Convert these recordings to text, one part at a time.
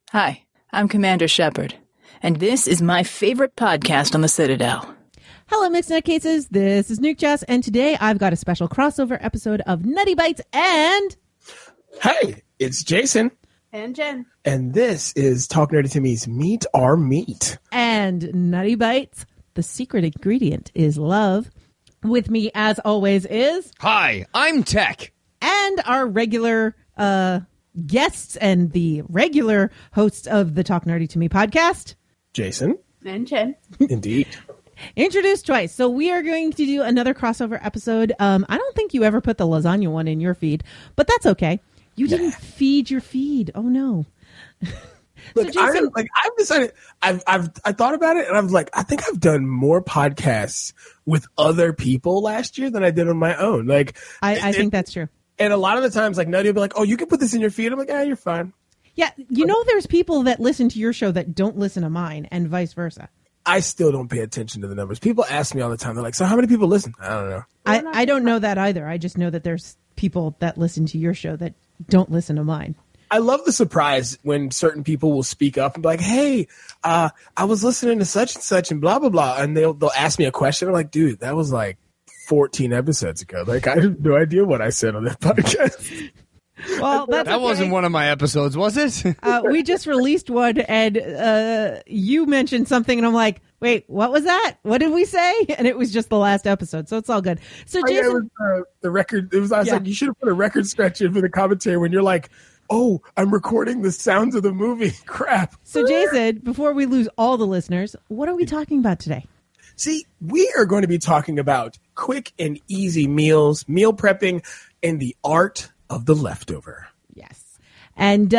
Hi, I'm Commander Shepard, and this is my favorite podcast on the Citadel. Hello, Mixed Nutcases. This is Nuke Jess, and today I've got a special crossover episode of Nutty Bites and... Hey, it's Jason. And Jen. And this is Talk Nerdy to Me's Meet Our Meat. And Nutty Bites, the secret ingredient is love. With me, as always, is... Hi, I'm Tech. And our regular guests and the regular hosts of the Talk Nerdy to Me podcast, Jason. And Jen. Indeed. Introduced twice. So we are going to do another crossover episode. I don't think you ever put the lasagna one in your feed, but that's okay. You didn't feed your feed. Oh no. Look, so Jason, I've decided. I thought about it, and I was like, I think I've done more podcasts with other people last year than I did on my own. Like, I think that's true. And a lot of the times, like, Nutty will be like, "Oh, you can put this in your feed." I'm like, "Ah, you're fine." Yeah, there's people that listen to your show that don't listen to mine, and vice versa. I still don't pay attention to the numbers. People ask me all the time. They're like, "So how many people listen?" I don't know. I don't know that either. I just know that there's people that listen to your show that don't listen to mine. I love the surprise when certain people will speak up and be like, "Hey, I was listening to such and such and blah blah blah," and they'll ask me a question. I'm like, "Dude, that was like 14 episodes ago. Like, I have no idea what I said on that podcast." Well, That wasn't one of my episodes, was it? We just released one, and you mentioned something, and I'm like, "Wait, what was that? What did we say?" And it was just the last episode, so it's all good. So, Jason, it was the record. I was like, you should have put a record scratch in for the commentary when you're like, "Oh, I'm recording the sounds of the movie." Crap. So, Jason, before we lose all the listeners, what are we talking about today? See, we are going to be talking about quick and easy meals, meal prepping, and the art of the leftover. Yes, and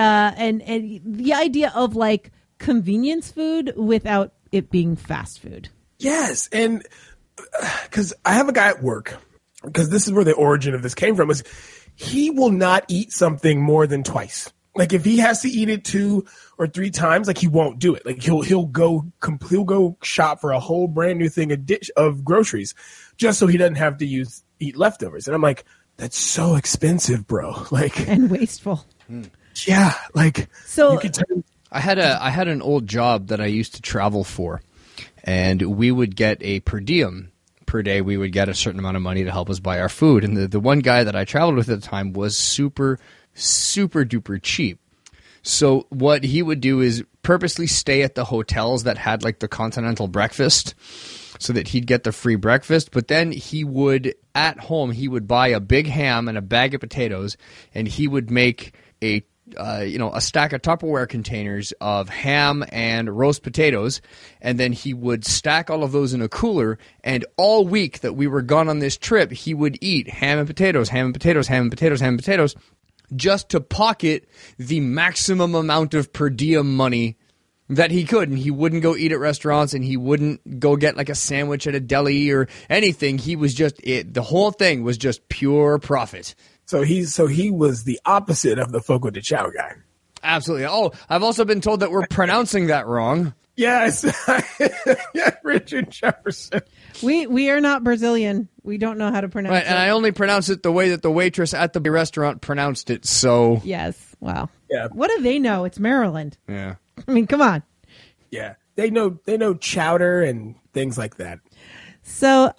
the idea of like convenience food without it being fast food. Yes, and because I have a guy at work, because this is where the origin of this came from, is he will not eat something more than twice. Like if he has to eat it 2 or 3 times, like he won't do it. Like he'll go shop for a whole brand new thing, a dish of groceries, just so he doesn't have to eat leftovers. And I'm like, that's so expensive, bro. Like, and wasteful. Yeah, like so. You could I had an old job that I used to travel for, and we would get a per diem. Per day, we would get a certain amount of money to help us buy our food. And the one guy that I traveled with at the time was super duper cheap. So what he would do is purposely stay at the hotels that had like the continental breakfast so that he'd get the free breakfast. But then he would, at home, he would buy a big ham and a bag of potatoes, and he would make a stack of Tupperware containers of ham and roast potatoes, and then he would stack all of those in a cooler, and all week that we were gone on this trip, he would eat ham and potatoes, ham and potatoes, ham and potatoes, ham and potatoes, just to pocket the maximum amount of per diem money that he could. And he wouldn't go eat at restaurants, and he wouldn't go get like a sandwich at a deli or anything. He was just the whole thing was just pure profit. So he was the opposite of the Fogo de Chao guy. Absolutely. Oh, I've also been told that we're pronouncing that wrong. Yes. Yeah, Richard Jefferson. We are not Brazilian. We don't know how to pronounce it. And I only pronounce it the way that the waitress at the restaurant pronounced it, so... Yes. Wow. Yeah. What do they know? It's Maryland. Yeah. I mean, come on. Yeah. They know chowder and things like that. So,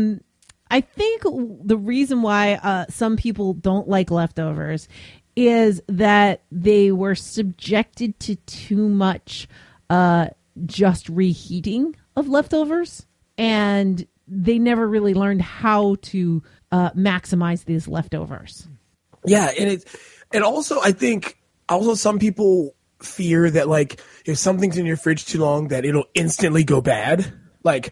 I think the reason why some people don't like leftovers is that they were subjected to too much just reheating of leftovers, and they never really learned how to maximize these leftovers. Yeah, and also I think some people fear that like if something's in your fridge too long that it'll instantly go bad. Like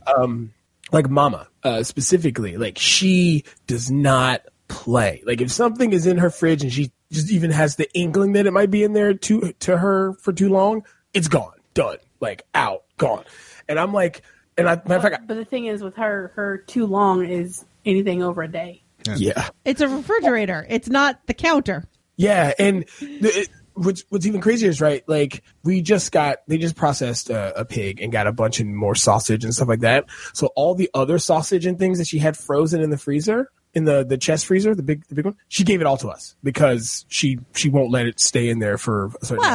like Mama specifically, like she does not play. Like if something is in her fridge and she just even has the inkling that it might be in there to her for too long, it's gone, done, like out, gone. And I'm like, matter of fact, but the thing is with her too long is anything over a day. Yeah. It's a refrigerator. It's not the counter. Yeah, and what's even crazier is, right, like they just processed a pig and got a bunch of more sausage and stuff like that. So all the other sausage and things that she had frozen in the freezer, in the chest freezer, the big one, she gave it all to us because she won't let it stay in there for a certain amount of time.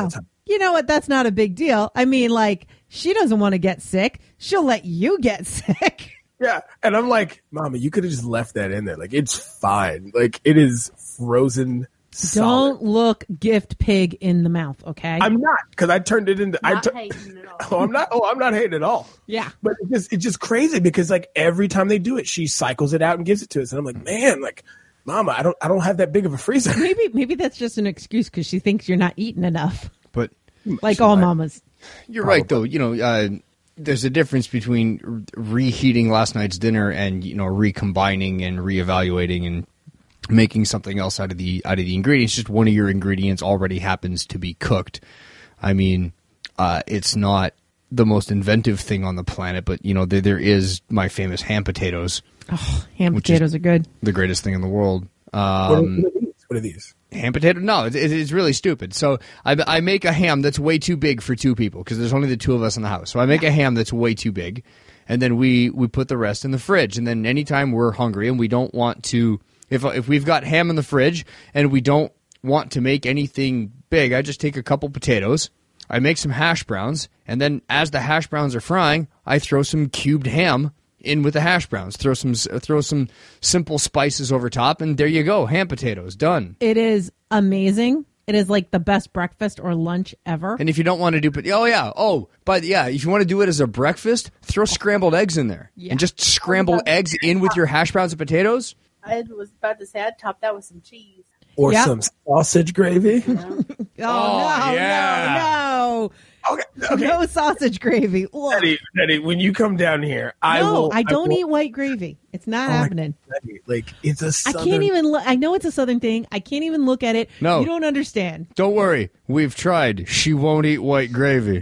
you know what? That's not a big deal. I mean, like, she doesn't want to get sick. She'll let you get sick. Yeah. And I'm like, Mama, you could have just left that in there. Like, it's fine. Like, it is frozen solid. Don't look gift pig in the mouth, okay? I'm not, because I turned it into. Not hating at all. I'm not hating at all. Yeah. But it's just crazy because like every time they do it, she cycles it out and gives it to us, and I'm like, man, like, Mama, I don't have that big of a freezer. Maybe that's just an excuse because she thinks you're not eating enough, But like all mamas. you're right, though. You know, there's a difference between reheating last night's dinner and, you know, recombining and reevaluating and making something else out of the ingredients. Just one of your ingredients already happens to be cooked. I mean, it's not the most inventive thing on the planet, but, you know, there is my famous ham potatoes. Oh, ham potatoes are good. The greatest thing in the world. What are these? Ham potato? No, it's really stupid. So I make a ham that's way too big for two people because there's only the two of us in the house. So I make a ham that's way too big, and then we put the rest in the fridge. And then anytime we're hungry and we don't want to, if we've got ham in the fridge and we don't want to make anything big, I just take a couple potatoes, I make some hash browns, and then as the hash browns are frying, I throw some cubed ham in with the hash browns. Throw some simple spices over top, and there you go. Ham potatoes, done. It is amazing. It is like the best breakfast or lunch ever. And if you don't want to do, but if you want to do it as a breakfast, throw scrambled eggs in there, and just scramble eggs in with your hash browns and potatoes. I was about to say I'd top that with some cheese. Or some sausage gravy. No. Okay. No sausage gravy. Nettie, when you come down here, I don't eat white gravy. It's not happening. Like, it's a southern... I can't even look. I know it's a southern thing. I can't even look at it. No. You don't understand. Don't worry. We've tried. She won't eat white gravy.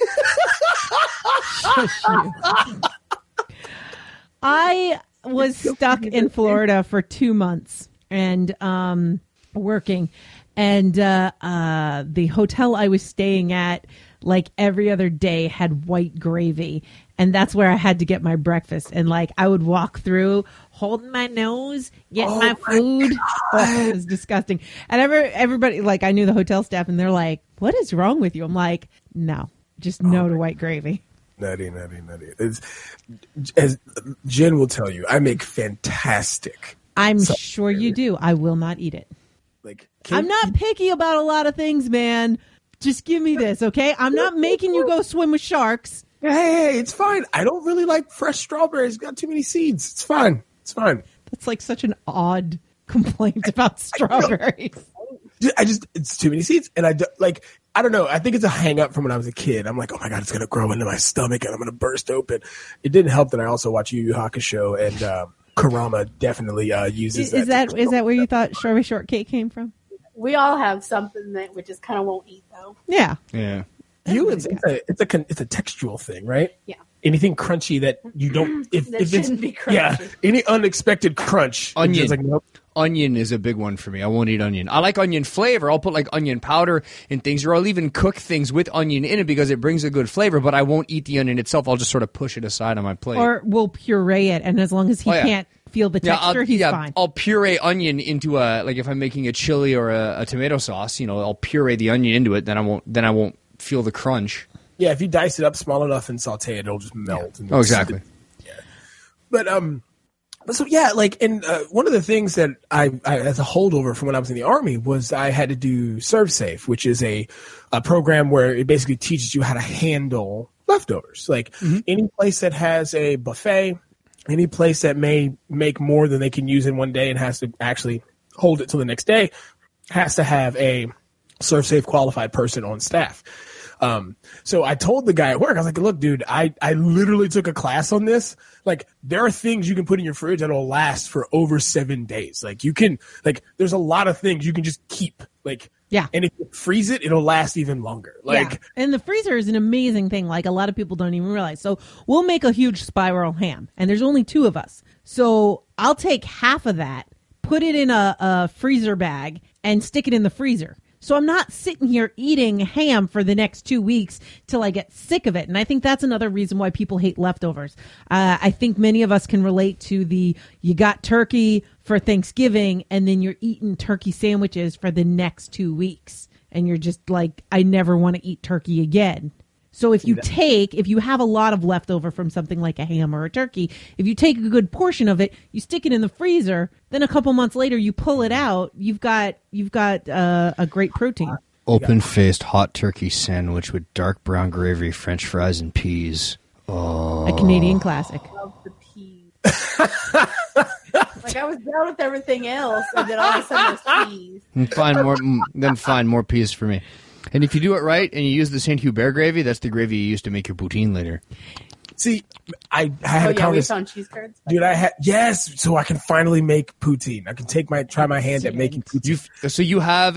I was stuck in Florida for 2 months and working. And the hotel I was staying at, like every other day, had white gravy. And that's where I had to get my breakfast. And like I would walk through holding my nose, getting my food. Oh, it was disgusting. And everybody, like I knew the hotel staff, and they're like, "What is wrong with you?" I'm like, "No, just no to white gravy." Nutty. As Jen will tell you, I make fantastic. I'm sure you do. I will not eat it. Like, I'm not picky about a lot of things, man. Just give me this, okay? I'm not making you go swim with sharks. Hey, it's fine. I don't really like fresh strawberries. Got too many seeds. It's fine. That's like such an odd complaint about strawberries. It's too many seeds. And I don't know. I think it's a hang up from when I was a kid. I'm like, oh my God, it's going to grow into my stomach and I'm going to burst open. It didn't help that I also watch Yu Yu Hakusho, and Kurama definitely uses that. Is that where you thought strawberry shortcake came from? We all have something that we just kind of won't eat, though. Yeah. It's a textual thing, right? Yeah. Anything crunchy that you don't, shouldn't be crunchy. Any unexpected crunch. Onion. Like, nope. Onion is a big one for me. I won't eat onion. I like onion flavor. I'll put like onion powder in things, or I'll even cook things with onion in it because it brings a good flavor, but I won't eat the onion itself. I'll just sort of push it aside on my plate. Or we'll puree it, and as long as he can't feel the texture, he's fine. I'll puree onion into like if I'm making a chili or a tomato sauce, I'll puree the onion into it, then I won't feel the crunch. Yeah, if you dice it up small enough and saute it, it'll just melt. Yeah. Exactly. Yeah. But so yeah, like, and one of the things that I as a holdover from when I was in the Army was I had to do ServSafe, which is a program where it basically teaches you how to handle leftovers. Like any place that has a buffet, any place that may make more than they can use in one day and has to actually hold it till the next day has to have a ServSafe qualified person on staff. So I told the guy at work, I was like, look, dude, I literally took a class on this. Like, there are things you can put in your fridge that'll last for over 7 days. Like, you can, like, there's a lot of things you can just keep. Like, yeah. And if you freeze it, it'll last even longer. Like, yeah. And the freezer is an amazing thing. Like, a lot of people don't even realize. So we'll make a huge spiral ham, and there's only 2 of us. So I'll take half of that, put it in a freezer bag, and stick it in the freezer. So I'm not sitting here eating ham for the next 2 weeks till I get sick of it. And I think that's another reason why people hate leftovers. I think many of us can relate to you got turkey for Thanksgiving and then you're eating turkey sandwiches for the next 2 weeks. and you're just like, I never want to eat turkey again. So if you have a lot of leftover from something like a ham or a turkey, if you take a good portion of it, you stick it in the freezer, then a couple months later you pull it out, you've got a great protein. Open-faced hot turkey sandwich with dark brown gravy, French fries, and peas. Oh, a Canadian classic. I love the peas. Like I was down with everything else, and then all of a sudden there's peas. And find more peas for me. And if you do it right and you use the St. Hubert gravy, that's the gravy you use to make your poutine later. See, I had a conversation. We found cheese curds. Dude, so I can finally make poutine. I can try my hand at making poutine. So you have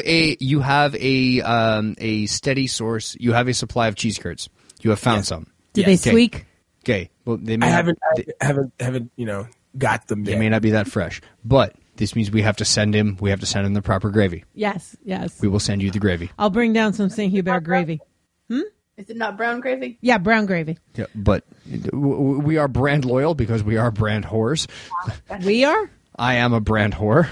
a steady source. You have a supply of cheese curds. You have found some. Did they squeak? Okay. Well, they may I haven't got them yet. They may not be that fresh, but this means we have to send him the proper gravy. Yes. We will send you the gravy. I'll bring down some St. Hubert gravy. Is it not brown gravy? Yeah, brown gravy. Yeah, but we are brand loyal because we are brand whores. We are? I am a brand whore.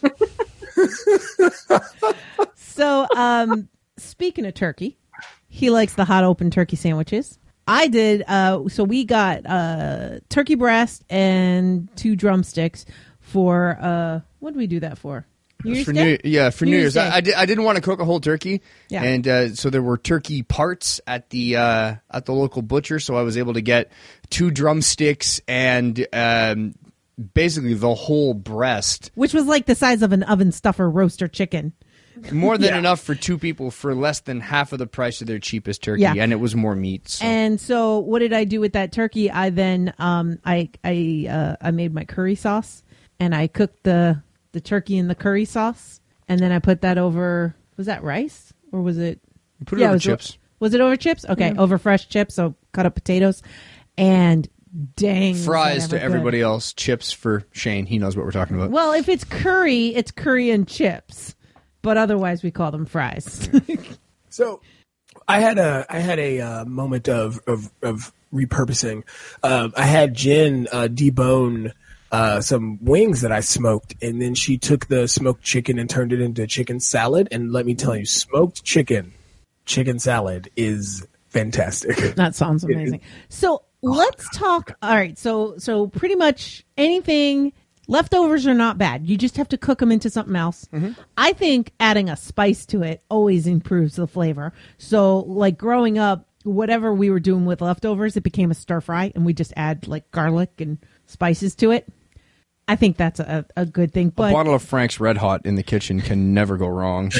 So, speaking of turkey, he likes the hot open turkey sandwiches. I did. So we got turkey breast and 2 drumsticks for what did we do that for? New Year's Day? For New Year's. I didn't want to cook a whole turkey, and so there were turkey parts at the local butcher, so I was able to get 2 drumsticks and basically the whole breast, which was like the size of an oven stuffer roaster chicken. More than enough for 2 people for less than half of the price of their cheapest turkey, and it was more meat. So. And so, what did I do with that turkey? I then I made my curry sauce, and I cooked the turkey in the curry sauce, and then I put that over. Was that rice or was it? You put it over chips. Was it over chips? Okay, over fresh chips. So cut up potatoes, and dang, fries to everybody else. Chips for Shane. He knows what we're talking about. Well, if it's curry and chips. But otherwise, we call them fries. So, I had a moment of repurposing. I had Jen debone some wings that I smoked, and then she took the smoked chicken and turned it into chicken salad. And let me tell you, smoked chicken salad is fantastic. That sounds amazing. So let's talk. All right, so pretty much anything. Leftovers are not bad. You just have to cook them into something else. Mm-hmm. I think adding a spice to it always improves the flavor. So, like growing up, whatever we were doing with leftovers, it became a stir fry, and we just add like garlic and spices to it. I think that's a good thing. But a bottle of Frank's Red Hot in the kitchen can never go wrong.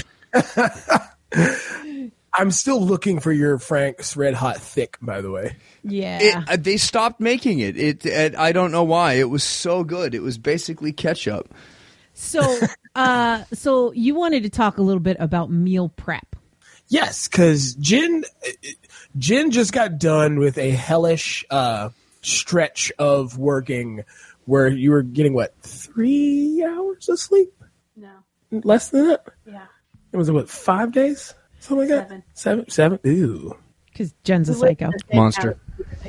I'm still looking for your Frank's Red Hot Thick, by the way. Yeah. They stopped making it. I don't know why. It was so good. It was basically ketchup. So, so you wanted to talk a little bit about meal prep. Yes, because Jen just got done with a hellish stretch of working where you were getting, 3 hours of sleep? No. Less than that? Yeah. It was, 5 days? Something like that? 7? Ew. Because Jen's a psycho. Monster.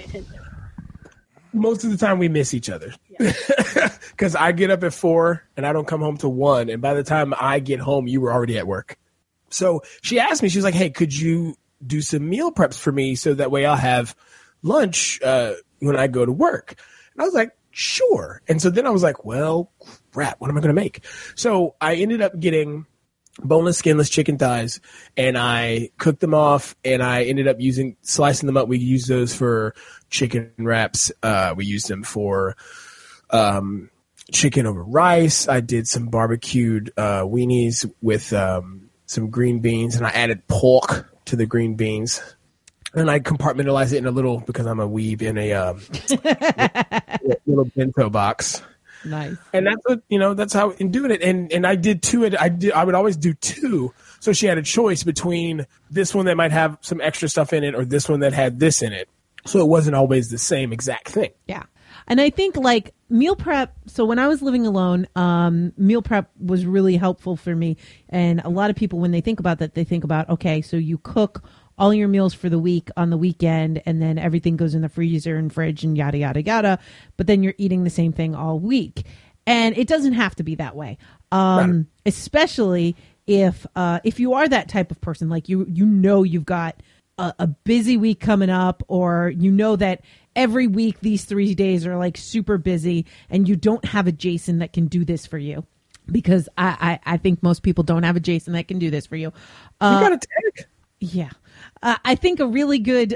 Most of the time we miss each other. Because I get up at 4 and I don't come home till 1. And by the time I get home, you were already at work. So she asked me, she was like, hey, could you do some meal preps for me so that way I'll have lunch when I go to work? And I was like, sure. And so then I was like, well, crap, what am I going to make? So I ended up getting boneless, skinless chicken thighs, and I cooked them off, and I ended up slicing them up. We used those for chicken wraps. We used them for chicken over rice. I did some barbecued weenies with some green beans, and I added pork to the green beans. And I compartmentalized it in a little, because I'm a weeb, in a little bento box. Nice. And that's what, that's how in doing it. And I did 2. I would always do 2. So she had a choice between this one that might have some extra stuff in it or this one that had this in it. So it wasn't always the same exact thing. Yeah. And I think like meal prep. So when I was living alone, meal prep was really helpful for me. And a lot of people, when they think about that, they think about, okay, so you cook all your meals for the week on the weekend, and then everything goes in the freezer and fridge and yada, yada, yada. But then you're eating the same thing all week. And it doesn't have to be that way. Especially if you are that type of person, like you know you've got a busy week coming up, or you know that every week these 3 days are like super busy, and you don't have a Jason that can do this for you, because I think most people don't have a Jason that can do this for you. You got a tag. Yeah. I think a really good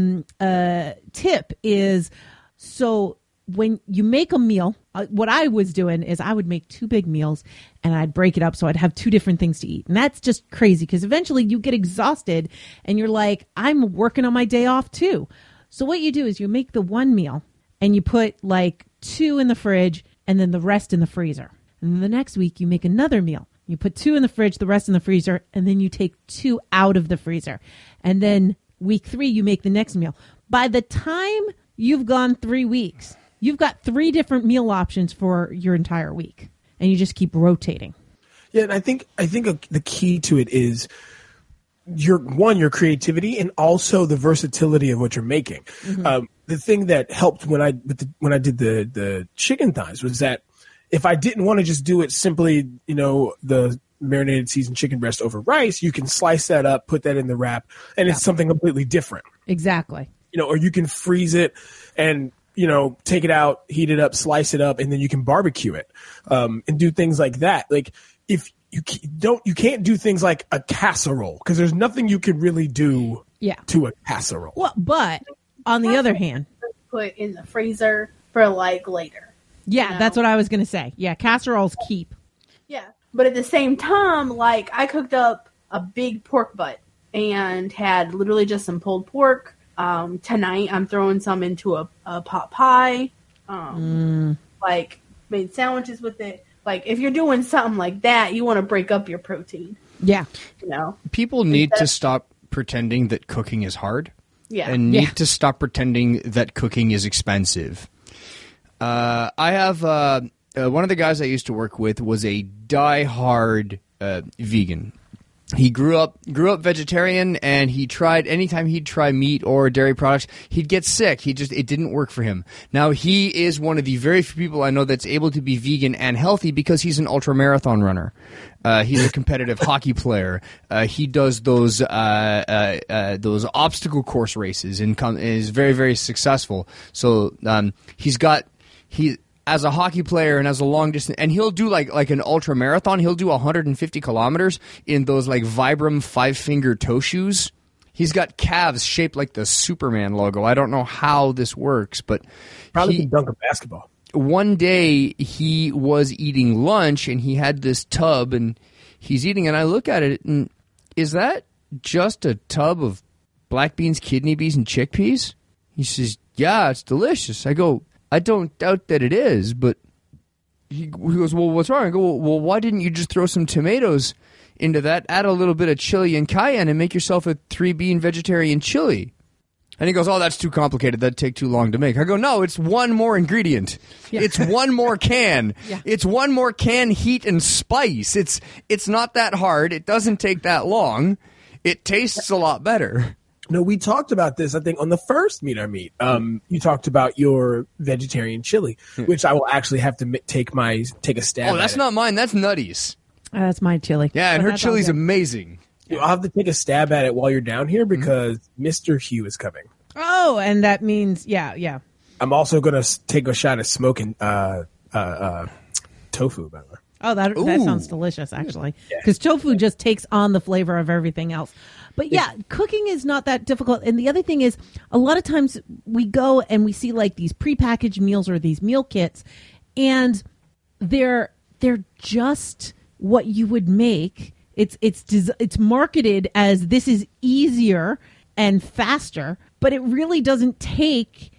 tip is, so when you make a meal, what I was doing is I would make 2 big meals and I'd break it up so I'd have 2 different things to eat. And that's just crazy, because eventually you get exhausted and you're like, I'm working on my day off too. So what you do is you make the 1 meal and you put like 2 in the fridge and then the rest in the freezer. And then the next week you make another meal. You put 2 in the fridge, the rest in the freezer, and then you take 2 out of the freezer. And then week 3, you make the next meal. By the time you've gone 3 weeks, you've got 3 different meal options for your entire week, and you just keep rotating. Yeah, and I think the key to it is your creativity, and also the versatility of what you're making. Mm-hmm. The thing that helped when I did the chicken thighs was that if I didn't want to just do it simply, the marinated seasoned chicken breast over rice, you can slice that up, put that in the wrap, and it's something completely different. Exactly. Or you can freeze it and take it out, heat it up, slice it up, and then you can barbecue it, and do things like that. Like if you can't do things like a casserole, because there's nothing you can really do to a casserole. Well, but on the other hand, put in the freezer for like later. Yeah, that's what I was going to say. Yeah, casseroles keep. Yeah, but at the same time, like I cooked up a big pork butt and had literally just some pulled pork. Tonight I'm throwing some into a pot pie. Like made sandwiches with it. Like if you're doing something like that, you want to break up your protein. Yeah. People need to stop pretending that cooking is hard. Yeah. And need to stop pretending that cooking is expensive. I have one of the guys I used to work with was a die-hard vegan. He grew up vegetarian, and anytime he'd try meat or dairy products, he'd get sick. It didn't work for him. Now he is one of the very few people I know that's able to be vegan and healthy, because he's an ultra marathon runner. He's a competitive hockey player. He does those obstacle course races and is very, very successful. So as a hockey player and as a long distance, and he'll do like an ultra marathon. He'll do 150 kilometers in those like Vibram 5-finger toe shoes. He's got calves shaped like the Superman logo. I don't know how this works, but probably can dunk a basketball. One day he was eating lunch and he had this tub and he's eating, and I look at it and, is that just a tub of black beans, kidney beans, and chickpeas? He says, yeah, it's delicious. I go, I don't doubt that it is, but he goes, well, what's wrong? I go, well, why didn't you just throw some tomatoes into that, add a little bit of chili and cayenne, and make yourself a 3-bean vegetarian chili? And he goes, oh, that's too complicated. That'd take too long to make. I go, no, it's one more ingredient. Yeah. It's one more can. Yeah. It's one more can, heat, and spice. It's not that hard. It doesn't take that long. It tastes a lot better. No, we talked about this, I think, on the first Meet Our Meat. You talked about your vegetarian chili, which I will actually have to take a stab at. Oh, that's not mine. That's Nutty's. That's my chili. Yeah, and her chili's amazing. I'll have to take a stab at it while you're down here, because Mr. Hugh is coming. Oh, and that means, yeah. I'm also going to take a shot at smoking tofu, by the way. Oh, that sounds delicious, actually. Because tofu just takes on the flavor of everything else. But yeah, cooking is not that difficult. And the other thing is, a lot of times we go and we see like these prepackaged meals or these meal kits, and they're just what you would make. It's marketed as this is easier and faster, but it really doesn't take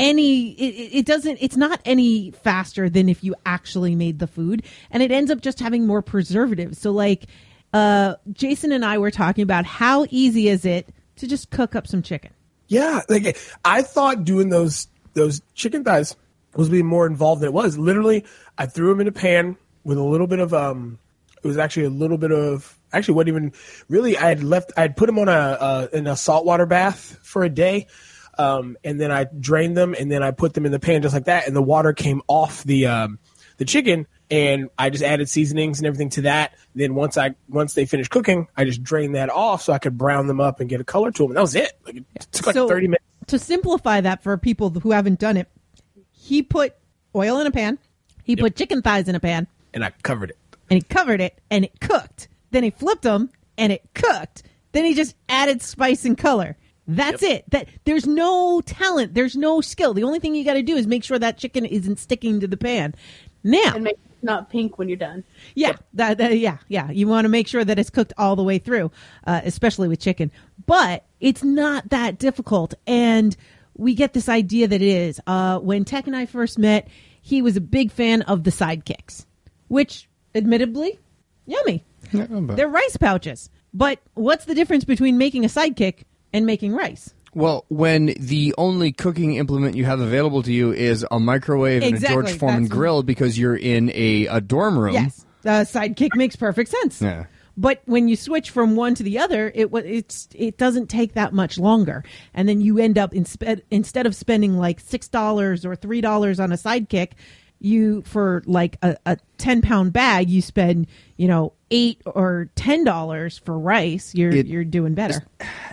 it's not any faster than if you actually made the food, and it ends up just having more preservatives. So like Jason and I were talking about, how easy is it to just cook up some chicken? Yeah, like I thought doing those chicken thighs was being more involved than it was. Literally, I threw them in a pan with a little bit of it was actually a little bit of, actually wasn't even really, I had put them on in a saltwater bath for a day. And then I drained them, and then I put them in the pan just like that, and the water came off the chicken, and I just added seasonings and everything to that. Then once they finished cooking, I just drained that off so I could brown them up and get a color to them. And that was it. Like, it took like 30 minutes. To simplify that for people who haven't done it, he put oil in a pan. He put chicken thighs in a pan. And I covered it. And he covered it, and it cooked. Then he flipped them, and it cooked. Then he just added spice and color. That's it. There's no talent. There's no skill. The only thing you got to do is make sure that chicken isn't sticking to the pan. Now, and make it not pink when you're done. Yeah, yeah. You want to make sure that it's cooked all the way through, especially with chicken. But it's not that difficult, and we get this idea that it is. When Tech and I first met, he was a big fan of the sidekicks, which, admittedly, yummy. Yeah, they're rice pouches. But what's the difference between making a sidekick and making rice? Well, when the only cooking implement you have available to you is a microwave and a George Foreman grill because you're in a dorm room. Yes, the sidekick makes perfect sense. Yeah. But when you switch from one to the other, it doesn't take that much longer. And then you end up, instead of spending like $6 or $3 on a sidekick, for like a 10-pound bag, you spend, $8 or $10 for rice. You're doing better.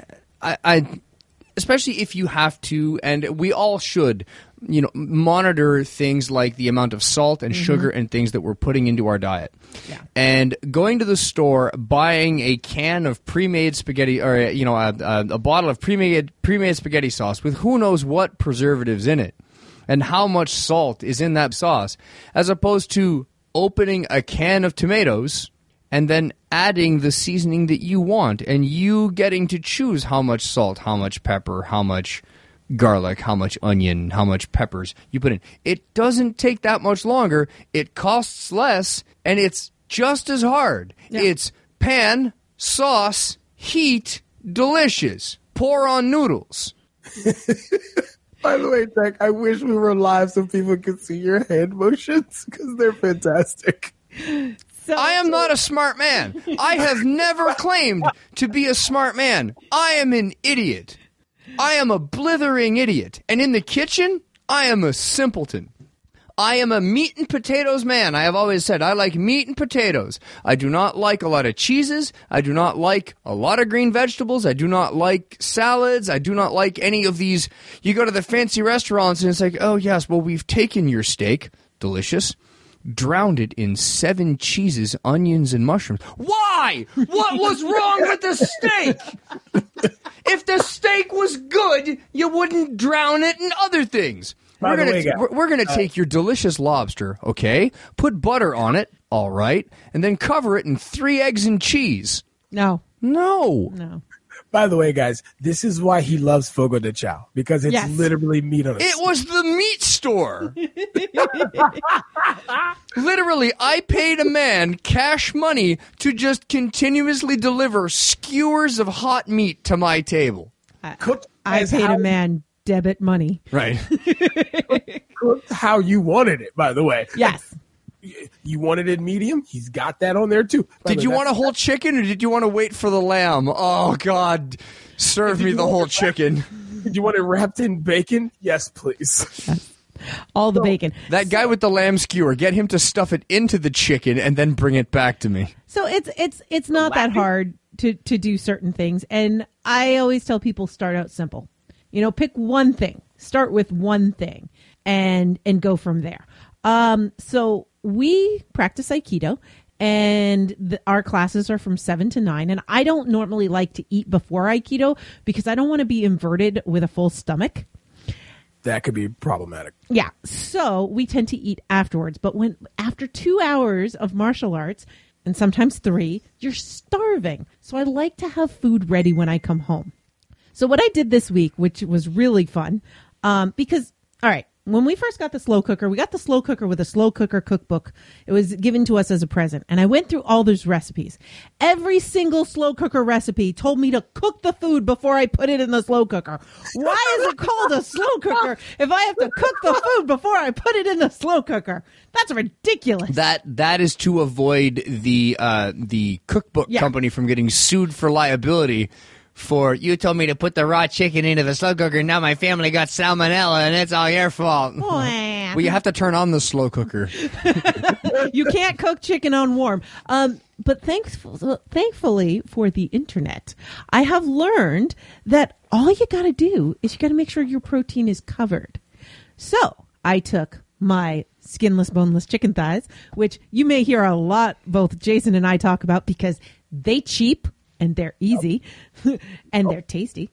I especially if you have to, and we all should, monitor things like the amount of salt and sugar and things that we're putting into our diet. Yeah. And going to the store, buying a can of pre-made spaghetti, or a bottle of pre-made spaghetti sauce with who knows what preservatives in it, and how much salt is in that sauce, as opposed to opening a can of tomatoes and then adding the seasoning that you want, and you getting to choose how much salt, how much pepper, how much garlic, how much onion, how much peppers you put in. It doesn't take that much longer. It costs less, and it's just as hard. Yeah. It's pan, sauce, heat, delicious. Pour on noodles. By the way, Jack, I wish we were live so people could see your hand motions because they're fantastic. I am not a smart man. I have never claimed to be a smart man. I am an idiot. I am a blithering idiot. And in the kitchen, I am a simpleton. I am a meat and potatoes man. I have always said I like meat and potatoes. I do not like a lot of cheeses. I do not like a lot of green vegetables. I do not like salads. I do not like any of these. You go to the fancy restaurants and it's like, oh, yes, well, we've taken your steak. Delicious. Drowned it in 7 cheeses, onions, and mushrooms. Why? What was wrong with the steak? If the steak was good, you wouldn't drown it in other things. We're gonna take your delicious lobster, okay? Put butter on it, all right, and then cover it in 3 eggs and cheese. No. By the way, guys, this is why he loves Fogo de Chao, because it's literally meat on a stick. It was the meat store. Literally, I paid a man cash money to just continuously deliver skewers of hot meat to my table. I paid a man debit money. Right. Cooked how you wanted it, by the way. Yes. You wanted it medium? He's got that on there, too. Did you want a whole chicken, or did you want to wait for the lamb? Oh, God. Serve me the whole chicken. Did you want it wrapped in bacon? Yes, please. Yes. All the bacon. That guy with the lamb skewer, get him to stuff it into the chicken and then bring it back to me. So it's not that hard to do certain things. And I always tell people, start out simple. Pick one thing. Start with one thing and go from there. So we practice Aikido, and our classes are from 7 to 9. And I don't normally like to eat before Aikido because I don't want to be inverted with a full stomach. That could be problematic. Yeah. So we tend to eat afterwards. But after 2 hours of martial arts, and sometimes 3, you're starving. So I like to have food ready when I come home. So what I did this week, which was really fun, because, all right, when we first got the slow cooker, we got the slow cooker with a slow cooker cookbook. It was given to us as a present. And I went through all those recipes. Every single slow cooker recipe told me to cook the food before I put it in the slow cooker. Why is it called a slow cooker if I have to cook the food before I put it in the slow cooker? That's ridiculous. That is to avoid the cookbook company from getting sued for liability. For you told me to put the raw chicken into the slow cooker, now my family got salmonella, and it's all your fault. man. Well, you have to turn on the slow cooker. You can't cook chicken on warm. But thankfully for the internet, I have learned that all you got to do is you got to make sure your protein is covered. So I took my skinless, boneless chicken thighs, which you may hear a lot, both Jason and I talk about because they cheap and they're easy and they're tasty.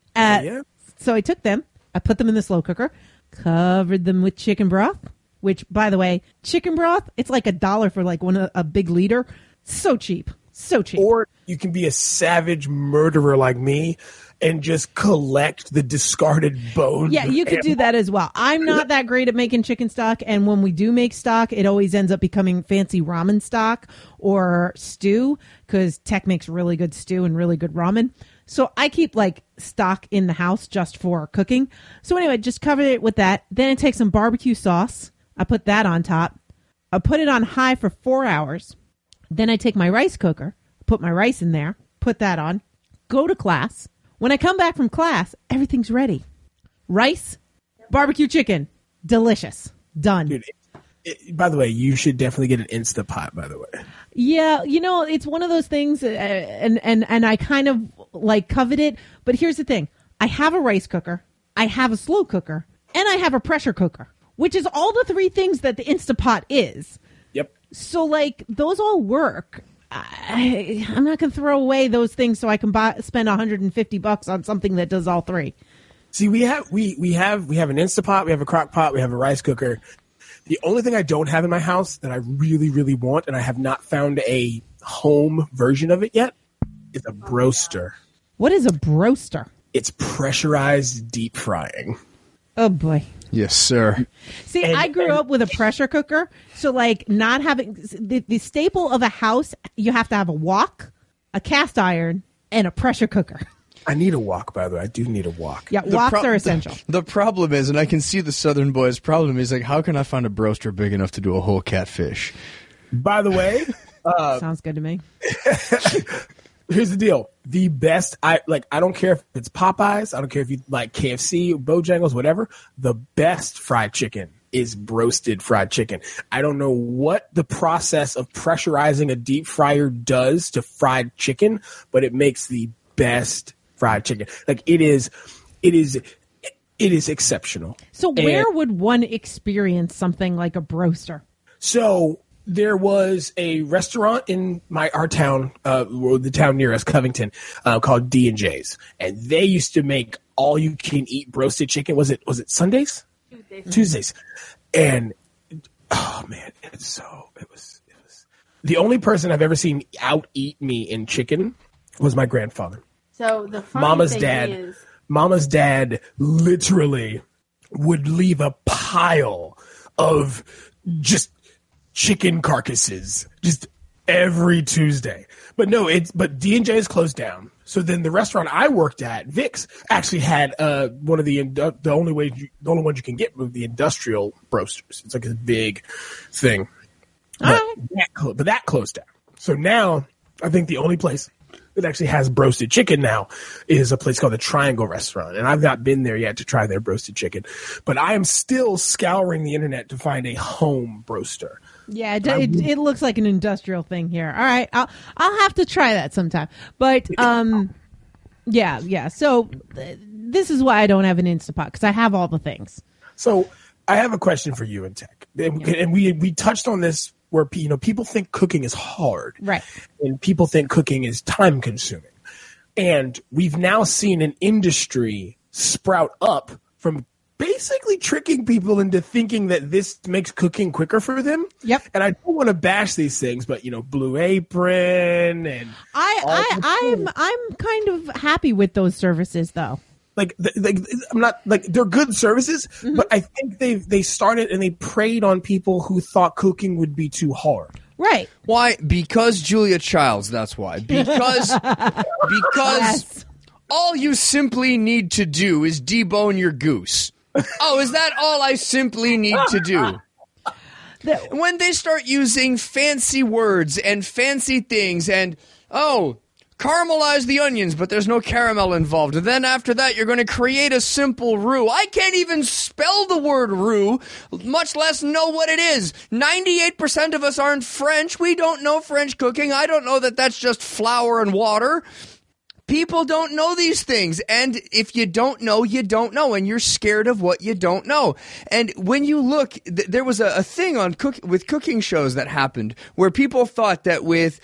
So I took them, I put them in the slow cooker, covered them with chicken broth, which, by the way, chicken broth, it's like $1 for like a big liter. So cheap. So cheap. Or you can be a savage murderer like me and just collect the discarded bones. Yeah, you could do that as well. I'm not that great at making chicken stock, and when we do make stock, it always ends up becoming fancy ramen stock or stew, because Tech makes really good stew and really good ramen. So I keep like stock in the house just for cooking. So anyway, just cover it with that. Then I take some barbecue sauce. I put that on top. I put it on high for 4 hours. Then I take my rice cooker, put my rice in there, put that on, go to class. When I come back from class, everything's ready. Rice, barbecue chicken, delicious. Done. Dude, by the way, you should definitely get an Instapot, by the way. Yeah, it's one of those things, and I kind of like covet it. But here's the thing. I have a rice cooker, I have a slow cooker, and I have a pressure cooker, which is all the three things that the Instapot is. Yep. So, like, those all work. I'm not going to throw away those things so I can spend $150 on something that does all three. See, we have an Instapot, we have a crock pot, we have a rice cooker. The only thing I don't have in my house that I really, really want, and I have not found a home version of it yet, is a broaster. What is a broaster? It's pressurized deep frying. Oh, boy. Yes, sir. See, I grew up with a pressure cooker, so like not having the staple of a house, you have to have a wok, a cast iron, and a pressure cooker. I need a wok, by the way. I do need a wok. Yeah, woks are essential. The problem is, and I can see the Southern boys' problem is, like, how can I find a broaster big enough to do a whole catfish? By the way, sounds good to me. Here's the deal. The best, I don't care if it's Popeyes. I don't care if you like KFC, Bojangles, whatever. The best fried chicken is roasted fried chicken. I don't know what the process of pressurizing a deep fryer does to fried chicken, but it makes the best fried chicken. Like it is exceptional. So where would one experience something like a broaster? So there was a restaurant in our town, the town near us, Covington, called D&J's, and they used to make all you can eat roasted chicken. Was it Sundays? Tuesdays. And oh man, it was the only person I've ever seen out eat me in chicken was my grandfather. So the funny thing is, Mama's dad literally would leave a pile of just chicken carcasses just every Tuesday. But but D&J is closed down. So then the restaurant I worked at, Vic's, actually had one of the only ones you can get with the industrial roasters. It's like a big thing. But that closed down. So now I think the only place that actually has roasted chicken now is a place called the Triangle Restaurant. And I've not been there yet to try their roasted chicken. But I am still scouring the internet to find a home roaster. Yeah, it looks like an industrial thing here. All right, I'll have to try that sometime. But yeah. So this is why I don't have an Instapot, because I have all the things. So I have a question for you in tech, and we touched on this where people think cooking is hard, right? And people think cooking is time consuming, and we've now seen an industry sprout up from basically tricking people into thinking that this makes cooking quicker for them. Yep. And I don't want to bash these things, but Blue Apron and I'm kind of happy with those services though. Like I'm not like they're good services, mm-hmm. but I think they started and they preyed on people who thought cooking would be too hard. Right. Why? Because Julia Childs, that's why. Because yes. All you simply need to do is debone your goose. Oh, is that all I simply need to do? When they start using fancy words and fancy things and, caramelize the onions, but there's no caramel involved. Then after that, you're going to create a simple roux. I can't even spell the word roux, much less know what it is. 98% of us aren't French. We don't know French cooking. I don't know that that's just flour and water. People don't know these things, and if you don't know, you don't know, and you're scared of what you don't know. And when you look, there was a thing on with cooking shows that happened where people thought that with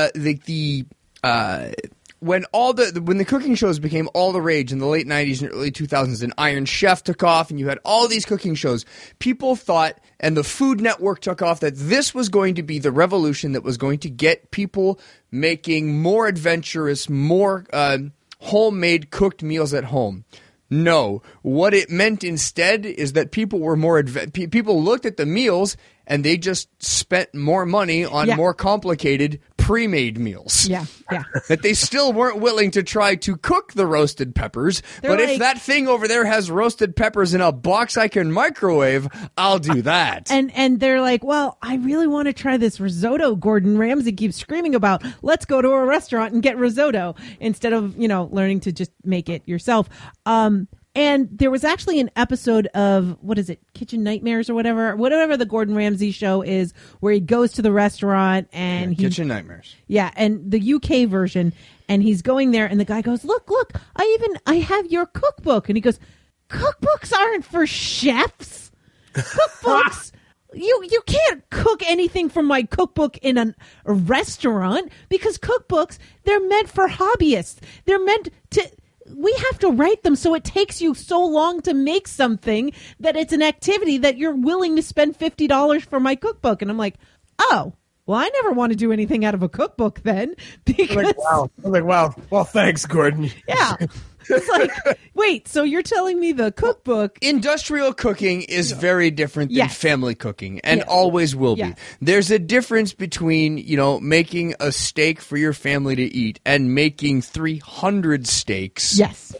when the cooking shows became all the rage in the late 90s and early 2000s, and Iron Chef took off, and you had all these cooking shows, people thought, and the Food Network took off, that this was going to be the revolution that was going to get people making more adventurous, more homemade cooked meals at home. No, what it meant instead is that people were people looked at the meals and they just spent more money on more complicated pre-made meals. Yeah. That they still weren't willing to try to cook the roasted peppers. But if that thing over there has roasted peppers in a box I can microwave, I'll do that. And they're like, well, I really want to try this risotto Gordon Ramsay keeps screaming about. Let's go to a restaurant and get risotto instead of, learning to just make it yourself. And there was actually an episode of, what is it, Kitchen Nightmares or whatever the Gordon Ramsay show is, where he goes to the restaurant and Kitchen Nightmares. Yeah, and the UK version, and he's going there, and the guy goes, look, I have your cookbook. And he goes, cookbooks aren't for chefs. Cookbooks, you can't cook anything from my cookbook in a restaurant, because cookbooks, they're meant for hobbyists. They're meant to... We have to write them so it takes you so long to make something that it's an activity that you're willing to spend $50 for my cookbook. And I'm like, oh, well, I never want to do anything out of a cookbook then. Because I'm like, wow. Well, thanks, Gordon. Yeah. It's like, wait, so you're telling me the cookbook... Industrial cooking is very different than family cooking, and always will be. There's a difference between, making a steak for your family to eat and making 300 steaks. Yes.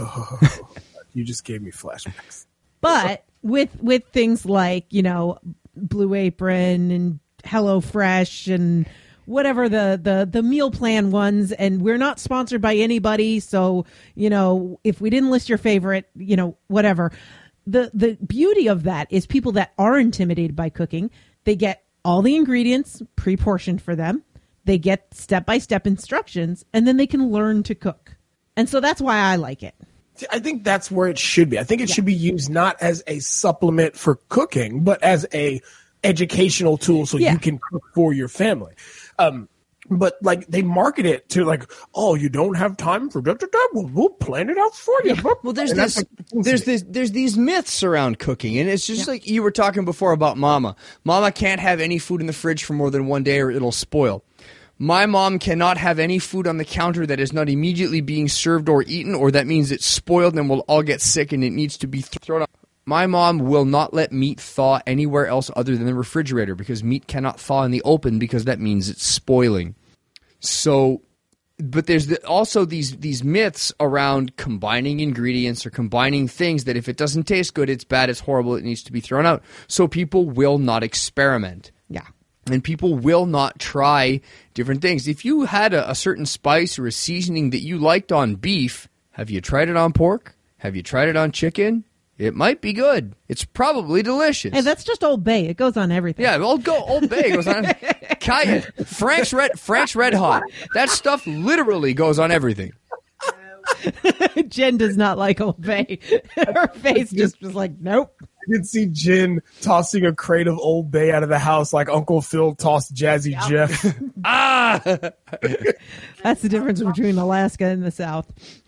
You just gave me flashbacks. But with things like, Blue Apron and HelloFresh and... whatever the meal plan ones, and we're not sponsored by anybody, so if we didn't list your favorite, whatever. The beauty of that is people that are intimidated by cooking, they get all the ingredients pre-portioned for them, they get step-by-step instructions, and then they can learn to cook. And so that's why I like it. I think that's where it should be. I think it should be used not as a supplement for cooking, but as a educational tool so you can cook for your family. But they market it to oh, you don't have time for that. We'll plan it out for you. Well, there's these myths around cooking, and it's just like you were talking before about Mama. Mama can't have any food in the fridge for more than one day or it'll spoil. My mom cannot have any food on the counter that is not immediately being served or eaten, or that means it's spoiled and we'll all get sick and it needs to be thrown out. My mom will not let meat thaw anywhere else other than the refrigerator, because meat cannot thaw in the open because that means it's spoiling. So, but there's also these myths around combining ingredients or combining things that if it doesn't taste good, it's bad, it's horrible, it needs to be thrown out. So people will not experiment. Yeah. And people will not try different things. If you had a certain spice or a seasoning that you liked on beef, have you tried it on pork? Have you tried it on chicken? It might be good. It's probably delicious. Hey, that's just Old Bay. It goes on everything. Yeah, Old Bay goes on. Frank's Red Hot. That stuff literally goes on everything. Jen does not like Old Bay. Her face just was like, nope. I could see Jen tossing a crate of Old Bay out of the house like Uncle Phil tossed Jazzy Jeff. That's the difference between Alaska and the South.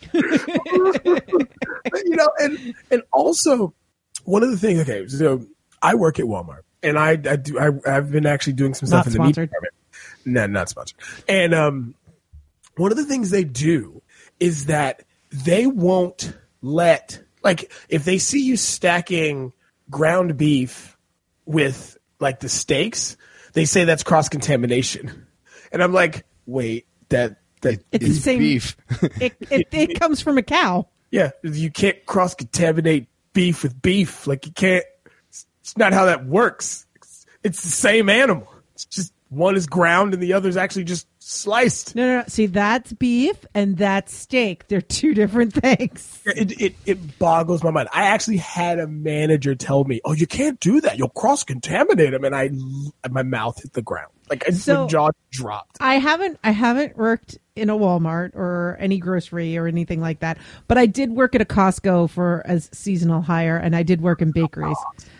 And also one of the things. Okay, so I work at Walmart, and I've been actually doing some stuff in the meat department. No, not sponsored. And one of the things they do is that they won't let, if they see you stacking ground beef with the steaks, they say that's cross-contamination. And I'm like, wait, it's the same beef. It comes from a cow. Yeah, you can't cross-contaminate beef with beef. You can't. It's not how that works. It's the same animal. It's just one is ground and the other is actually just sliced. No. See, that's beef and that's steak. They're two different things. It boggles my mind. I actually had a manager tell me, "Oh, you can't do that. You'll cross-contaminate them." And my mouth hit the ground. Like my jaw dropped. I haven't worked in a Walmart or any grocery or anything like that, but I did work at a Costco as seasonal hire, and I did work in bakeries.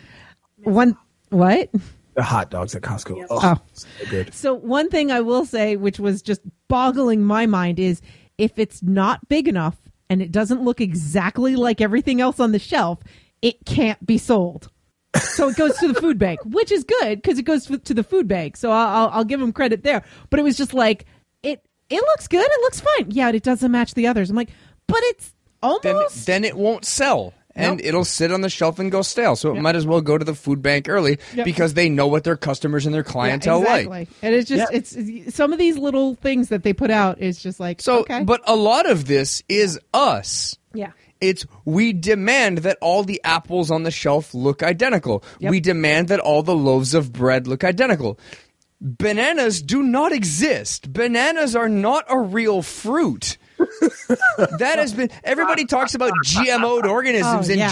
What? The hot dogs at Costco. Yep. Oh, so good. So one thing I will say, which was just boggling my mind, is if it's not big enough and it doesn't look exactly like everything else on the shelf, it can't be sold. So it goes to the food bank, which is good because it goes to the food bank. So I'll give them credit there. But it was just like, it looks good. It looks fine. Yeah, it doesn't match the others. I'm like, but it's almost. Then it won't sell. And it'll sit on the shelf and go stale. So it might as well go to the food bank early because they know what their customers and their clientele like. And it's just, it's some of these little things that they put out is just like, so, okay. But a lot of this is us. Yeah. It's we demand that all the apples on the shelf look identical. Yep. We demand that all the loaves of bread look identical. Bananas do not exist. Bananas are not a real fruit. That has been, everybody talks about GMO'd organisms and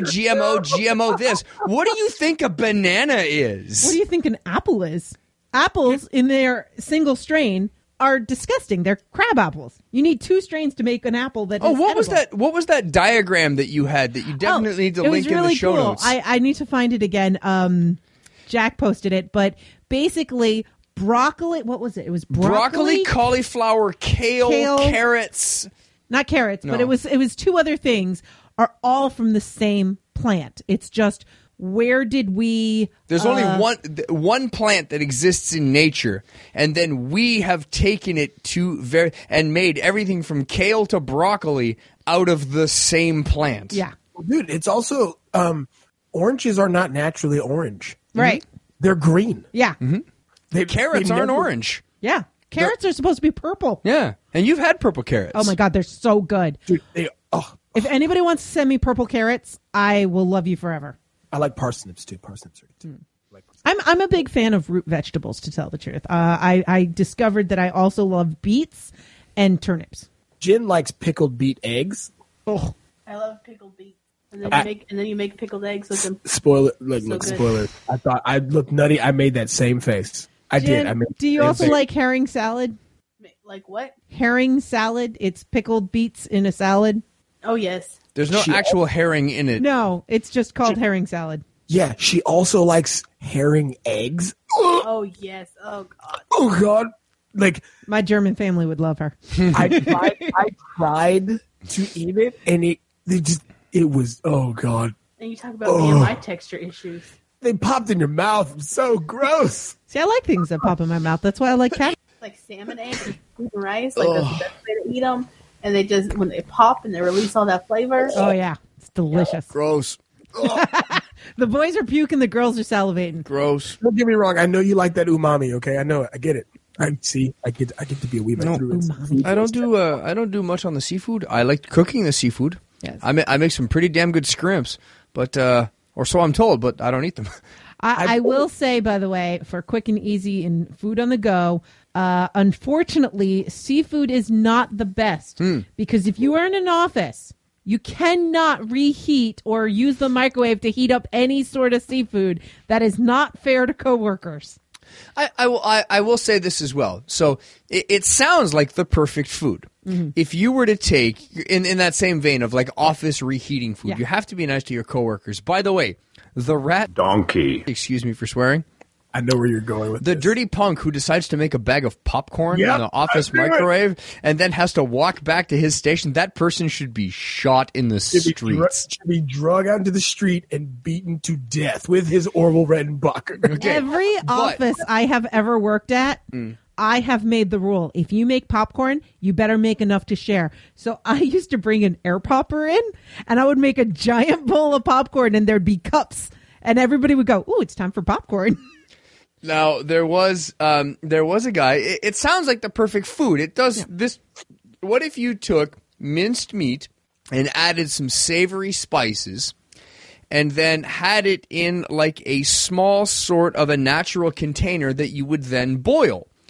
GMO this. What do you think a banana is? What do you think an apple is? Apples in their single strain are disgusting. They're crab apples. You need 2 strains to make an apple that is what was edible. that? What was that diagram that you had that you definitely need to link in the show notes? I need to find it again. Jack posted it, but basically broccoli. What was it? It was broccoli, cauliflower, kale, carrots. Not carrots, No. but it was 2 other things. Are all from the same plant. It's just where did we? There's only one plant that exists in nature, and then we have taken it and made everything from kale to broccoli out of the same plant. Yeah, Dude, it's also oranges are not naturally orange. right. They're green. Yeah, Carrots aren't orange. yeah. Carrots are supposed to be purple. Yeah, and you've had purple carrots. Oh my God, they're so good. Dude, If anybody wants to send me purple carrots, I will love you forever. I like parsnips too. Parsnips are good too. I like parsnips. I'm a big fan of root vegetables, to tell the truth. I discovered that I also love beets and turnips. Jen likes pickled beet eggs. Oh, I love pickled beets. And then you make pickled eggs with them. Spoiler! good. Spoiler! I thought I'd look nutty. I made that same face. I did. I made. Do you also like herring salad? Like what? Herring salad. It's pickled beets in a salad. Oh yes. There's no actual herring in it. No, it's just called herring salad. Yeah, she also likes herring eggs. Oh yes. Oh god. Oh God! Like My German family would love her. I tried to eat it, and it was oh God! And you talk about me and my texture issues. They popped in your mouth. It was so gross. See, I like things that pop in my mouth. That's why I like cat. Like salmon eggs and gluten rice. Like that's the best way to eat them. And they just when they pop and they release all that flavor. Oh yeah, it's delicious. Gross. The boys are puking, the girls are salivating. Gross. Don't get me wrong. I know you like that umami. Okay, I know it. I get it. I get to be a wee bit through it. Umami. I don't do much on the seafood. I like cooking the seafood. Yes. I make some pretty damn good scrimps, but or so I'm told, but I don't eat them. I will say, by the way, for quick and easy and food on the go, unfortunately, seafood is not the best because if you are in an office, you cannot reheat or use the microwave to heat up any sort of seafood. That is not fair to coworkers. I will say this as well. So it sounds like the perfect food. Mm-hmm. If you were to take in that same vein of like office reheating food, you have to be nice to your coworkers. By the way, the rat donkey. Excuse me for swearing. I know where you're going with the this. dirty punk who decides to make a bag of popcorn in the office microwave and then has to walk back to his station. That person should be shot in the streets. Should be drug out into the street and beaten to death with his Orville Redenbacher. Okay. Every office I have ever worked at, I have made the rule. If you make popcorn, you better make enough to share. So I used to bring an air popper in, and I would make a giant bowl of popcorn, and there'd be cups, and everybody would go, "Ooh, it's time for popcorn." Now there was a guy. It sounds like the perfect food. It does this. What if you took minced meat and added some savory spices, and then had it in like a small sort of a natural container that you would then boil,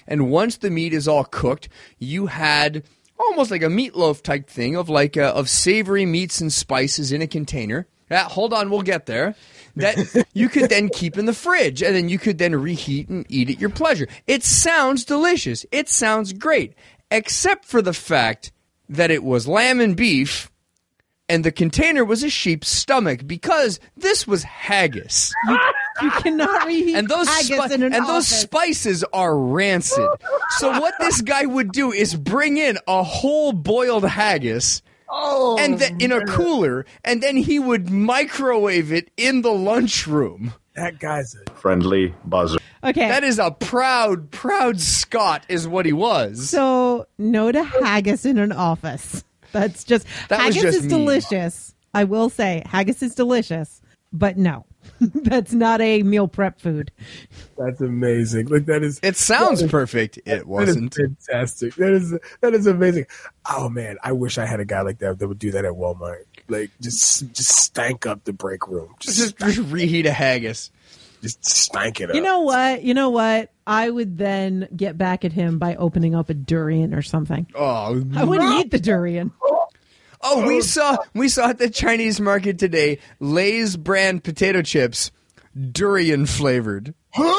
And once the meat is all cooked, you had almost like a meatloaf type thing of savory meats and spices in a container. Hold on, we'll get there. That you could then keep in the fridge, and then you could then reheat and eat at your pleasure. It sounds delicious. It sounds great, except for the fact that it was lamb and beef, and the container was a sheep's stomach, because this was haggis. You cannot reheat haggis in an office. Those spices are rancid. So what this guy would do is bring in a whole boiled haggis in a cooler, and then he would microwave it in the lunchroom. That guy's a friendly buzzer. Okay. That is a proud Scot is what he was. So, no to haggis in an office. Haggis is delicious. I will say, haggis is delicious, but no. That's not a meal prep food. That's amazing. Like It sounds perfect. It wasn't. That is fantastic. That is amazing. Oh man, I wish I had a guy like that would do that at Walmart. Like just stank up the break room. Just reheat a haggis. Just stank it up. You know what? I would then get back at him by opening up a durian or something. Oh, I wouldn't eat the durian. Oh, we saw at the Chinese market today Lay's brand potato chips, durian flavored.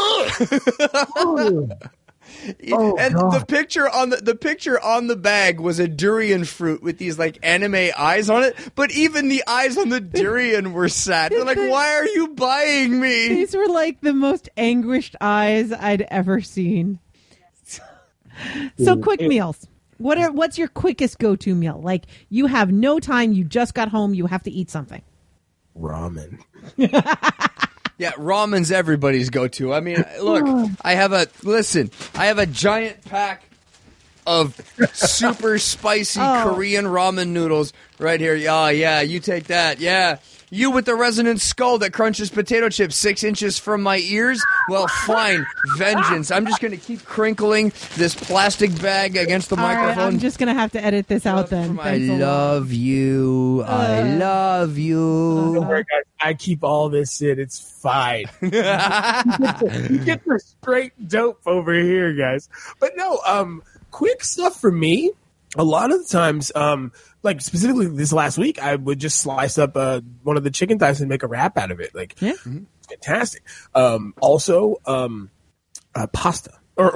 And God. the picture on the bag was a durian fruit with these like anime eyes on it, but even the eyes on the durian were sad. They're like, "Why are you buying me?" These were like the most anguished eyes I'd ever seen. So quick meals. What's your quickest go-to meal? Like you have no time, you just got home, you have to eat something. Ramen. Yeah, ramen's everybody's go-to. I mean, look, I have a giant pack of super spicy Korean ramen noodles right here. Yeah, you take that. Yeah. You with the resonant skull that crunches potato chips 6 inches from my ears? Well, fine. Vengeance. I'm just going to keep crinkling this plastic bag against the microphone. Right, I'm just going to have to edit this out then. I love you. I love you. Don't worry, guys. I keep all this in. It's fine. You get the straight dope over here, guys. But no, quick stuff for me. A lot of the times, like specifically this last week, I would just slice up one of the chicken thighs and make a wrap out of it. Like, it's fantastic. Also, pasta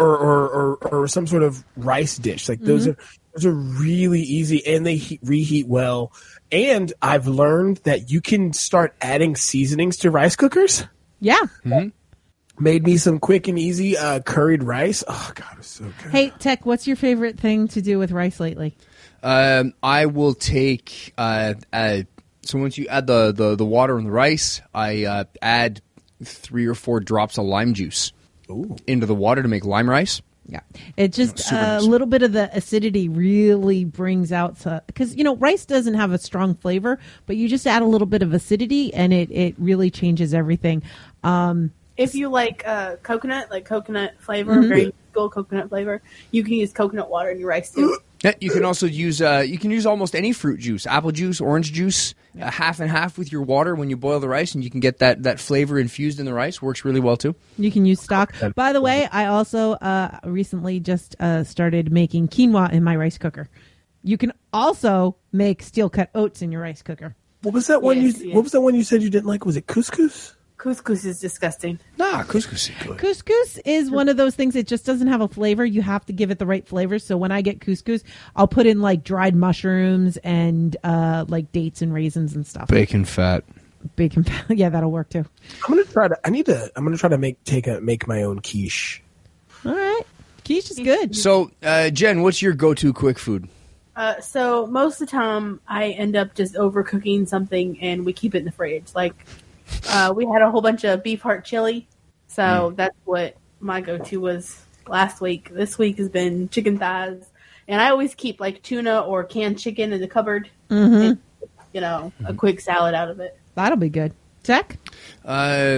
or some sort of rice dish. Like those are really easy and they reheat well. And I've learned that you can start adding seasonings to rice cookers. Yeah. Mm-hmm. Made me some quick and easy curried rice. Oh God, it's so good. Hey, Tech, what's your favorite thing to do with rice lately? I will take so once you add the water and the rice, I add 3 or 4 drops of lime juice into the water to make lime rice. Yeah, it just a little bit of the acidity really brings out because rice doesn't have a strong flavor, but you just add a little bit of acidity and it really changes everything. If you like coconut flavor, very cool coconut flavor, you can use coconut water in your rice too. Yeah, you can also use almost any fruit juice, apple juice, orange juice, half and half with your water when you boil the rice, and you can get that flavor infused in the rice. Works really well too. You can use stock. By the way, I also recently just started making quinoa in my rice cooker. You can also make steel cut oats in your rice cooker. What was that one? What was that one you said you didn't like? Was it couscous? Couscous is disgusting. Nah, couscous is good. Couscous is one of those things that just doesn't have a flavor. You have to give it the right flavor. So when I get couscous, I'll put in like dried mushrooms and like dates and raisins and stuff. Bacon fat. Yeah, that'll work too. I'm gonna try to make my own quiche. All right, quiche is good. So, Jen, what's your go-to quick food? So most of the time, I end up just overcooking something, and we keep it in the fridge. Like we had a whole bunch of beef heart chili, so that's what my go-to was last week. This week has been chicken thighs, and I always keep like tuna or canned chicken in the cupboard. And, a quick salad out of it. That'll be good. Tech? I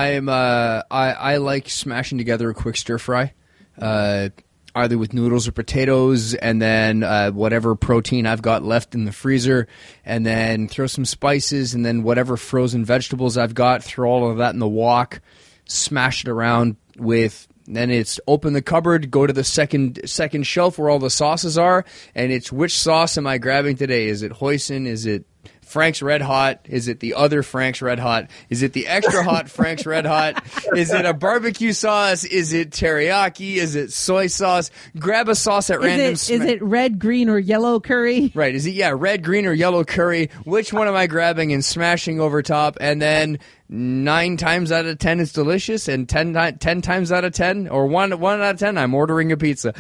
like smashing together a quick stir fry, either with noodles or potatoes, and then whatever protein I've got left in the freezer, and then throw some spices, and then whatever frozen vegetables I've got, throw all of that in the wok, smash it around with Then it's open the cupboard, go to the second shelf where all the sauces are, and it's which sauce am I grabbing today? Is it hoisin? Is it Frank's Red Hot? Is it the other Frank's Red Hot? Is it the extra hot Frank's Red Hot? Is it a barbecue sauce? Is it teriyaki? Is it soy sauce? Grab a sauce at random. Is it red, green, or yellow curry? Right. Is it, red, green, or yellow curry? Which one am I grabbing and smashing over top? And then 9 times out of 10 it's delicious, and 10 times out of 10, or 1 out of 10, I'm ordering a pizza.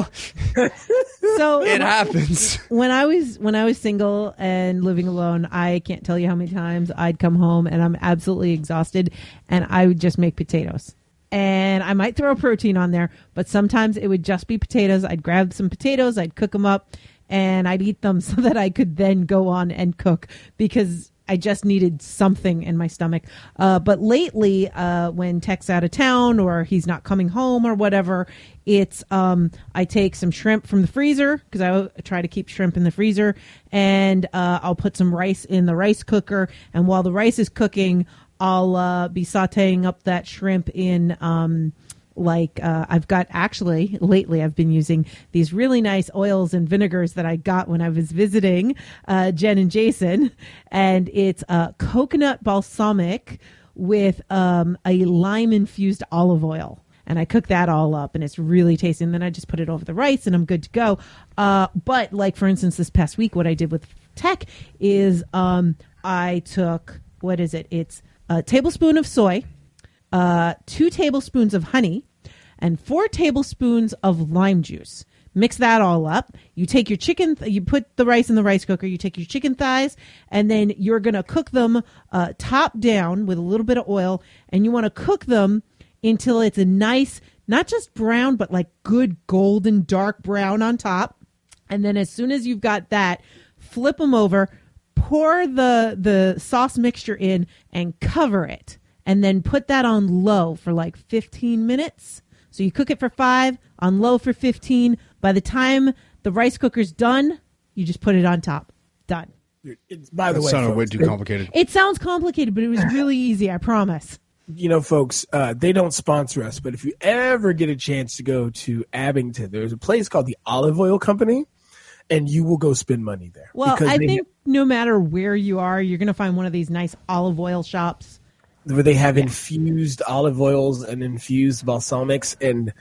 So it happens. When I was single and living alone, I can't tell you how many times I'd come home and I'm absolutely exhausted, and I would just make potatoes. And I might throw a protein on there, but sometimes it would just be potatoes. I'd grab some potatoes, I'd cook them up, and I'd eat them so that I could then go on and cook, because I just needed something in my stomach. But lately, when Tech's out of town or he's not coming home or whatever, it's I take some shrimp from the freezer, because I try to keep shrimp in the freezer, and I'll put some rice in the rice cooker. And while the rice is cooking, I'll be sauteing up that shrimp in I've got, actually lately I've been using these really nice oils and vinegars that I got when I was visiting Jen and Jason, and it's coconut balsamic with a lime infused olive oil. And I cook that all up, and it's really tasty. And then I just put it over the rice, and I'm good to go. But like, for instance, this past week, what I did with Tech is I took, what is it? It's a tablespoon of soy, 2 tablespoons of honey, and 4 tablespoons of lime juice. Mix that all up. You take your chicken, you put the rice in the rice cooker, you take your chicken thighs, and then you're going to cook them top down with a little bit of oil, and you want to cook them until it's a nice, not just brown, but like good golden dark brown on top. And then as soon as you've got that, flip them over, pour the sauce mixture in, and cover it. And then put that on low for like 15 minutes. So you cook it for 5, on low for 15. By the time the rice cooker's done, you just put it on top. Done. By the way, sounded way folks, too complicated. It sounds complicated, but it was really easy, I promise. Folks, they don't sponsor us, but if you ever get a chance to go to Abington, there's a place called the Olive Oil Company, and you will go spend money there. Well, I think no matter where you are, you're going to find one of these nice olive oil shops where they have infused olive oils and infused balsamics, and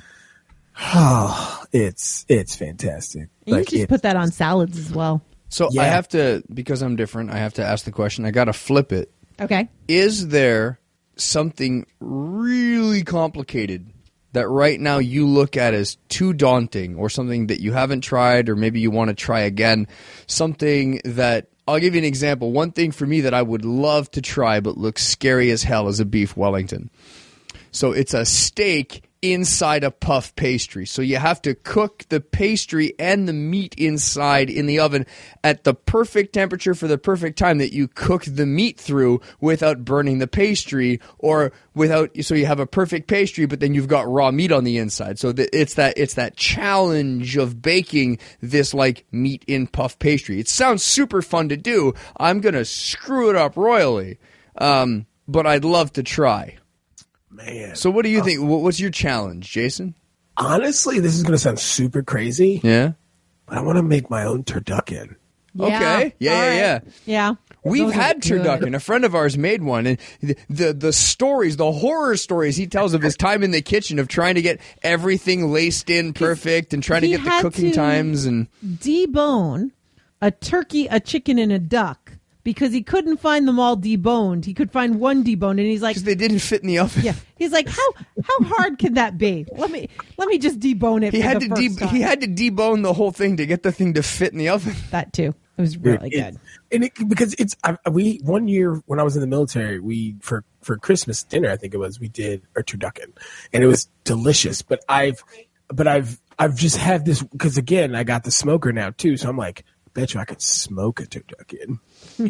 it's fantastic. You can just put that on salads as well. So I have to, because I'm different, I have to ask the question. I got to flip it. Okay. Is there something really complicated that right now you look at as too daunting, or something that you haven't tried, or maybe you want to try again? Something that, I'll give you an example. One thing for me that I would love to try but looks scary as hell is a beef Wellington. So it's a steak inside a puff pastry. So you have to cook the pastry and the meat inside in the oven at the perfect temperature for the perfect time that you cook the meat through without burning the pastry, or so you have a perfect pastry, but then you've got raw meat on the inside. So it's that challenge of baking this like meat in puff pastry. It sounds super fun to do. I'm going to screw it up royally. But I'd love to try. Man. So what do you think? What's your challenge, Jason? Honestly, this is going to sound super crazy. Yeah. But I want to make my own turducken. Okay. Yeah. We've had turducken. A friend of ours made one, and the stories, the horror stories he tells of his time in the kitchen of trying to get everything laced in perfect and trying to get the cooking times and debone a turkey, a chicken, and a duck. Because he couldn't find them all deboned. He could find one deboned, and he's like, because they didn't fit in the oven. Yeah, he's like, how hard can that be? Let me just debone it. He had to debone the whole thing to get the thing to fit in the oven. That too. It was really good. Because we one year when I was in the military, we for Christmas dinner, I think it was, we did a turducken, and it was delicious. But I've just had this, because again, I got the smoker now too, so I'm like, bet you I could smoke a turducken.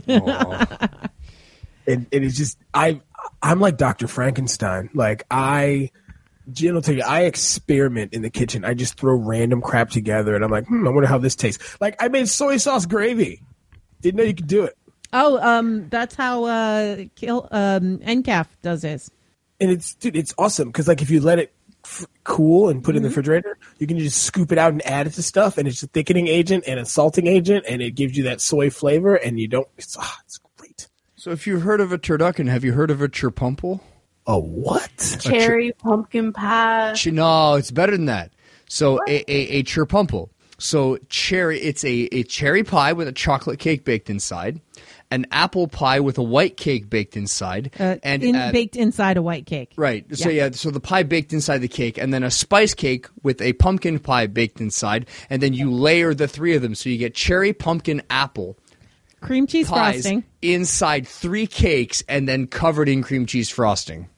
and it's just I'm like Dr. Frankenstein. Like Jen will tell you, I experiment in the kitchen. I just throw random crap together, and I'm like, I wonder how this tastes. Like, I made soy sauce gravy. Didn't know you could do it. Oh, that's how NCAF does his. And it's awesome, because like if you let it cool and put it in the refrigerator, you can just scoop it out and add it to stuff, and it's a thickening agent and a salting agent, and it gives you that soy flavor, and you don't. It's great. So if you've heard of a turducken, have you heard of a chirpumple? A what? Cherry pumpkin pie. No, it's better than that. So a chirpumple. So it's a cherry pie with a chocolate cake baked inside, an apple pie with a white cake baked inside, baked inside a white cake. Right. So so the pie baked inside the cake, and then a spice cake with a pumpkin pie baked inside, and then you layer the three of them, so you get cherry, pumpkin, apple, cream cheese pies frosting inside 3 cakes, and then covered in cream cheese frosting.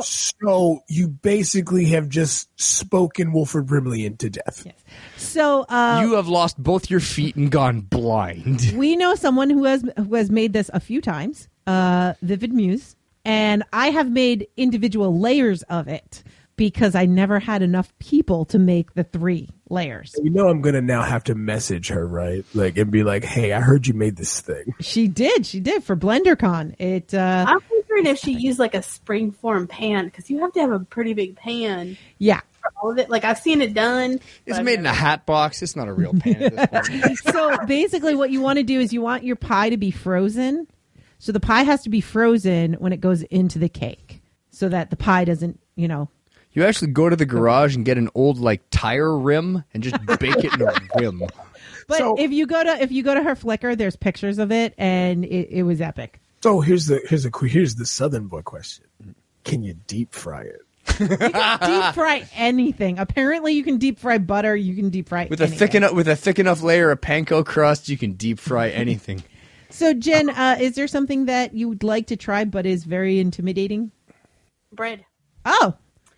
So you basically have just spoken Wilford Brimley into death. Yes. So you have lost both your feet and gone blind. We know someone who has made this a few times, Vivid Muse, and I have made individual layers of it because I never had enough people to make the 3 layers. You know I'm going to now have to message her, right? And be like, hey, I heard you made this thing. She did for BlenderCon. I'm wondering if she used a springform pan, because you have to have a pretty big pan. Yeah. For all of it. I've seen it done. It's made in a hat box. It's not a real pan at this point. So basically what you want to do is you want your pie to be frozen. So the pie has to be frozen when it goes into the cake so that the pie doesn't, You actually go to the garage and get an old tire rim and just bake it in a rim. But if you go to her Flickr, there's pictures of it, and it was epic. So here's the Southern boy question: can you deep fry it? You can deep fry anything. Apparently, you can deep fry butter. You can deep fry with anything. a thick enough layer of panko crust. You can deep fry anything. So Jen, is there something that you would like to try but is very intimidating? Bread. Oh.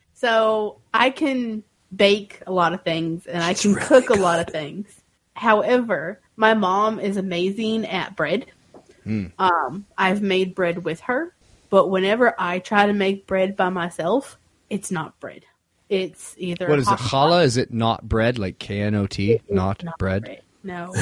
So I can bake a lot of things and I can cook a lot of things. However, my mom is amazing at bread. I've made bread with her, but whenever I try to make bread by myself, it's not bread. It's either what is it? Challah? Is it not bread? Like KNOT? Not bread? No.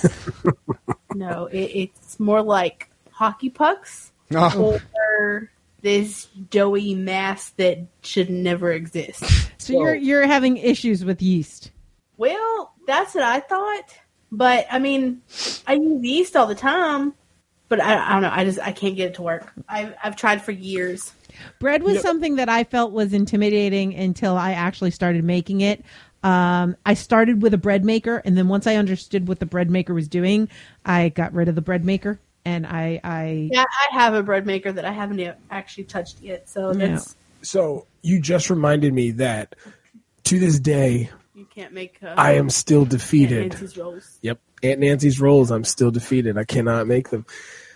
No, it's more like hockey pucks or this doughy mass that should never exist. So you're having issues with yeast. Well, that's what I thought. But I mean, I use yeast all the time, but I don't know. I can't get it to work. I've tried for years. Bread was something that I felt was intimidating until I actually started making it. I started with a bread maker, and then once I understood what the bread maker was doing, I got rid of the bread maker. And I have a bread maker that I haven't actually touched yet. So that's So you just reminded me that to this day, you can't make. I am still defeated. Aunt Nancy's rolls. Yep, Aunt Nancy's rolls. I'm still defeated. I cannot make them.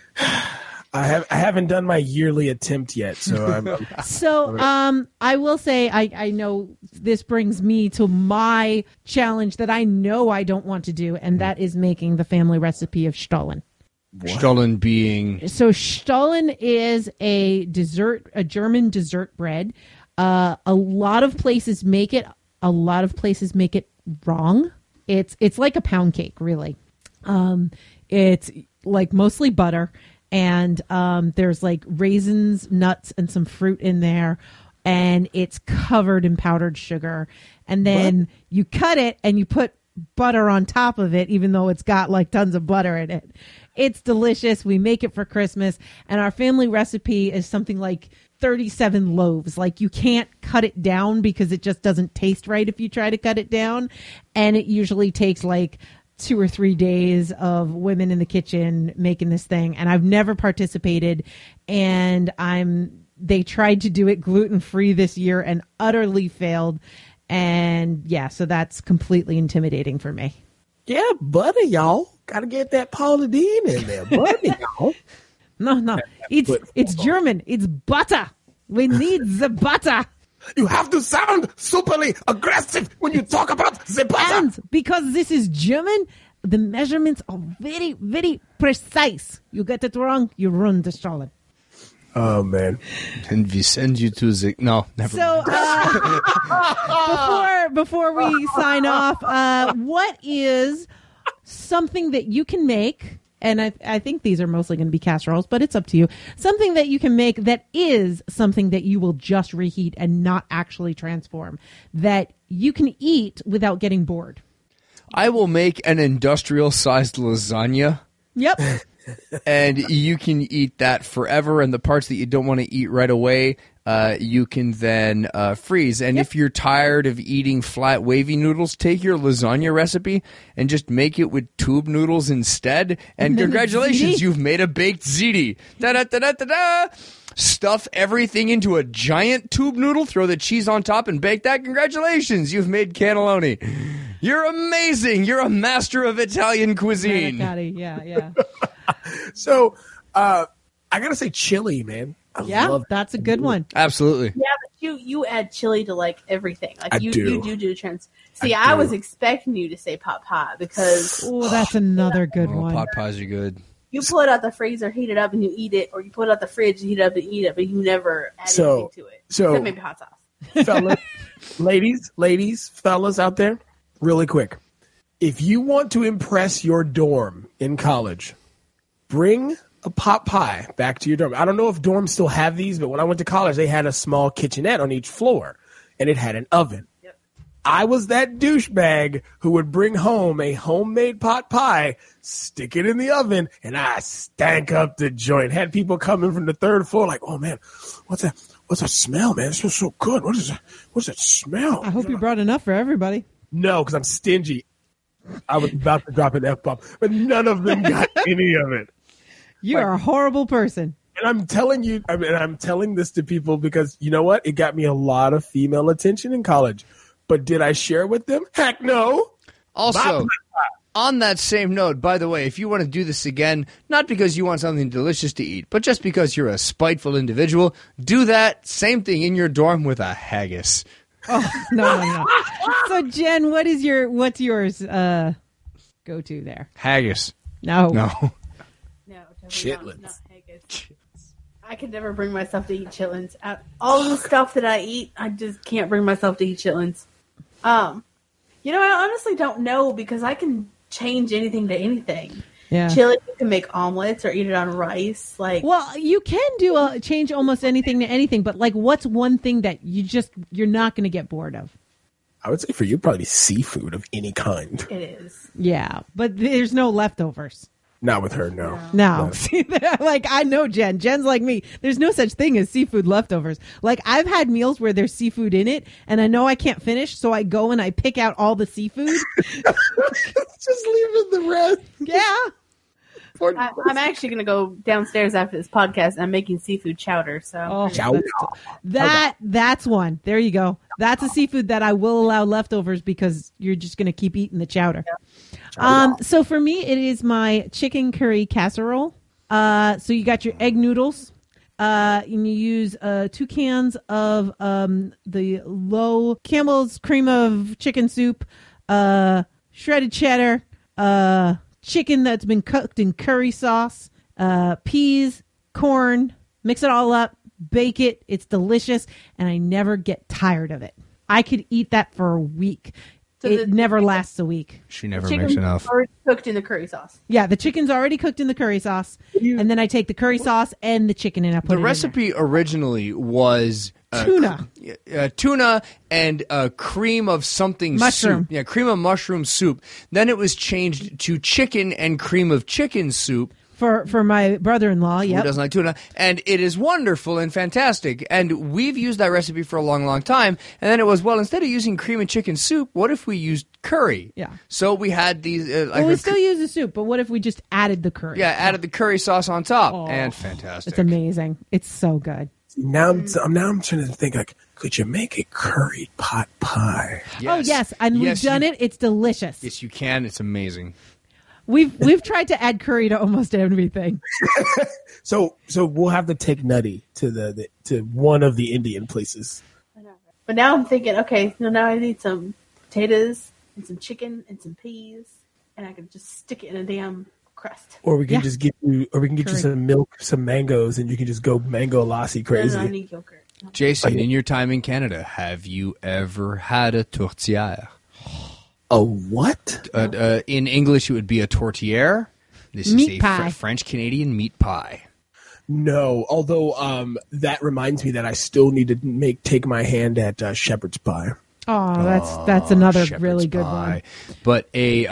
I haven't done my yearly attempt yet, so I will say I know this brings me to my challenge that I know I don't want to do, and that is making the family recipe of Stollen. Stollen being Stollen is a German dessert bread. A lot of places make it. A lot of places make it wrong. It's like a pound cake, really. It's mostly butter, and there's raisins, nuts, and some fruit in there, and it's covered in powdered sugar. And then you cut it and you put butter on top of it, even though it's got tons of butter in it. It's delicious. We make it for Christmas, and our family recipe is something like 37 loaves. You can't cut it down because it just doesn't taste right if you try to cut it down. And it usually takes 2 or 3 days of women in the kitchen making this thing. And I've never participated, and they tried to do it gluten-free this year and utterly failed. And so that's completely intimidating for me. Yeah, butter, y'all. Gotta get that Paula Deen in there. Butter, y'all. No. It's German. It's butter. We need the butter. You have to sound superly aggressive when you talk about the butter. And because this is German, the measurements are very, very precise. You get it wrong, you ruin the Stollen. Oh, man. And we send you to the... No, never mind. Before we sign off, what is something that you can make and I think these are mostly going to be casseroles, but it's up to you. Something that you can make that is something that you will just reheat and not actually transform, that you can eat without getting bored. I will make an industrial-sized lasagna. Yep. And you can eat that forever, and the parts that you don't want to eat right away, you can then freeze. And if you're tired of eating flat, wavy noodles, take your lasagna recipe and just make it with tube noodles instead. And congratulations, you've made a baked ziti. Da-da-da-da-da-da! Stuff everything into a giant tube noodle, throw the cheese on top, and bake that. Congratulations, you've made cannelloni. You're amazing. You're a master of Italian cuisine. Yeah. So, I gotta say chili, man. I love that's a good one. Absolutely. Yeah, but you add chili to like everything. Like you do trans. See, I I was expecting you to say pot pie because That's another good one. Pot pies are good. you pull it out the freezer, heat it up, and you eat it, or you pull it out the fridge, heat it up, and eat it, but you never add anything to it. Except maybe hot sauce. Fellas, ladies, fellas out there, really quick. If you want to impress your dorm in college, bring a pot pie back to your dorm. I don't know if dorms still have these, but when I went to college, they had a small kitchenette on each floor, and it had an oven. Yep. I was that douchebag who would bring home a homemade pot pie, stick it in the oven, and I stank up the joint. Had people coming from the third floor like, oh, man, what's that? What's that smell, man? It smells so good. What is that? What's that smell? I hope you brought enough for everybody. No, because I'm stingy. I was about to drop an F-bomb, but none of them got any of it. You are a horrible person. And I'm telling you, I'm telling this to people because you know what? It got me a lot of female attention in college. But did I share with them? Heck no. Also, on that same note, by the way, if you want to do this again, not because you want something delicious to eat, but just because you're a spiteful individual, do that same thing in your dorm with a haggis. Oh, no. So, Jen, what's yours go-to there? Haggis. No. No, definitely Chitlins. not haggis. I could never bring myself to eat chitlins. All the stuff that I eat, I just can't bring myself to eat chitlins. I honestly don't know because I can change anything to anything. Yeah. Chili, you can make omelets or eat it on rice. Well, you can change almost anything to anything, but like, what's one thing that you're not going to get bored of? I would say for you, probably seafood of any kind. it is. Yeah, but there's no leftovers. Not with her, no. No. See, like, I know Jen. Jen's like me. There's no such thing as seafood leftovers. Like, I've had meals where there's seafood in it, and I know I can't finish, so I go and I pick out all the seafood. Just leaving the rest. Yeah. I'm actually going to go downstairs after this podcast. And I'm making seafood chowder. So That's one. There you go. That's a seafood that I will allow leftovers because you're just going to keep eating the chowder. So for me, it is my chicken curry casserole. So you got your egg noodles. And you use 2 cans of the low Campbell's cream of chicken soup, shredded cheddar, chicken that's been cooked in curry sauce, peas, corn, mix it all up, bake it. It's delicious, and I never get tired of it. I could eat that for a week. So it never lasts a week. She never makes enough. Already cooked in the curry sauce. Yeah, the chicken's already cooked in the curry sauce, and then I take the curry sauce and the chicken and I put it in there. The recipe originally was tuna and cream of something mushroom. Soup. Yeah, cream of mushroom soup. Then it was changed to chicken and cream of chicken soup. For my brother-in-law, Who doesn't like tuna. And it is wonderful and fantastic. And we've used that recipe for a long, long time. And then it was, well, instead of using cream and chicken soup, what if we used curry? Yeah. So we had these... we still use the soup, but what if we just added the curry? Yeah, added the curry sauce on top. And fantastic. It's amazing. It's so good. Now I'm trying to think, like, could you make a curried pot pie? Yes. Oh, yes. And we've done it. It's delicious. Yes, you can. It's amazing. We've tried to add curry to almost everything. So we'll have to take Nutty to to one of the Indian places. But now I'm thinking, okay, so now I need some potatoes and some chicken and some peas, and I can just stick it in a damn crust. Or we can just get you some milk, some mangoes, and you can just go mango lassi crazy. No, I need yogurt. No. Jason, in your time in Canada, have you ever had a tourtière? A what? In English, it would be a tourtière. This is Meat a pie. French Canadian meat pie. No, although that reminds me that I still need to take my hand at shepherd's pie. Oh, that's another Shepherd's really good pie. one. But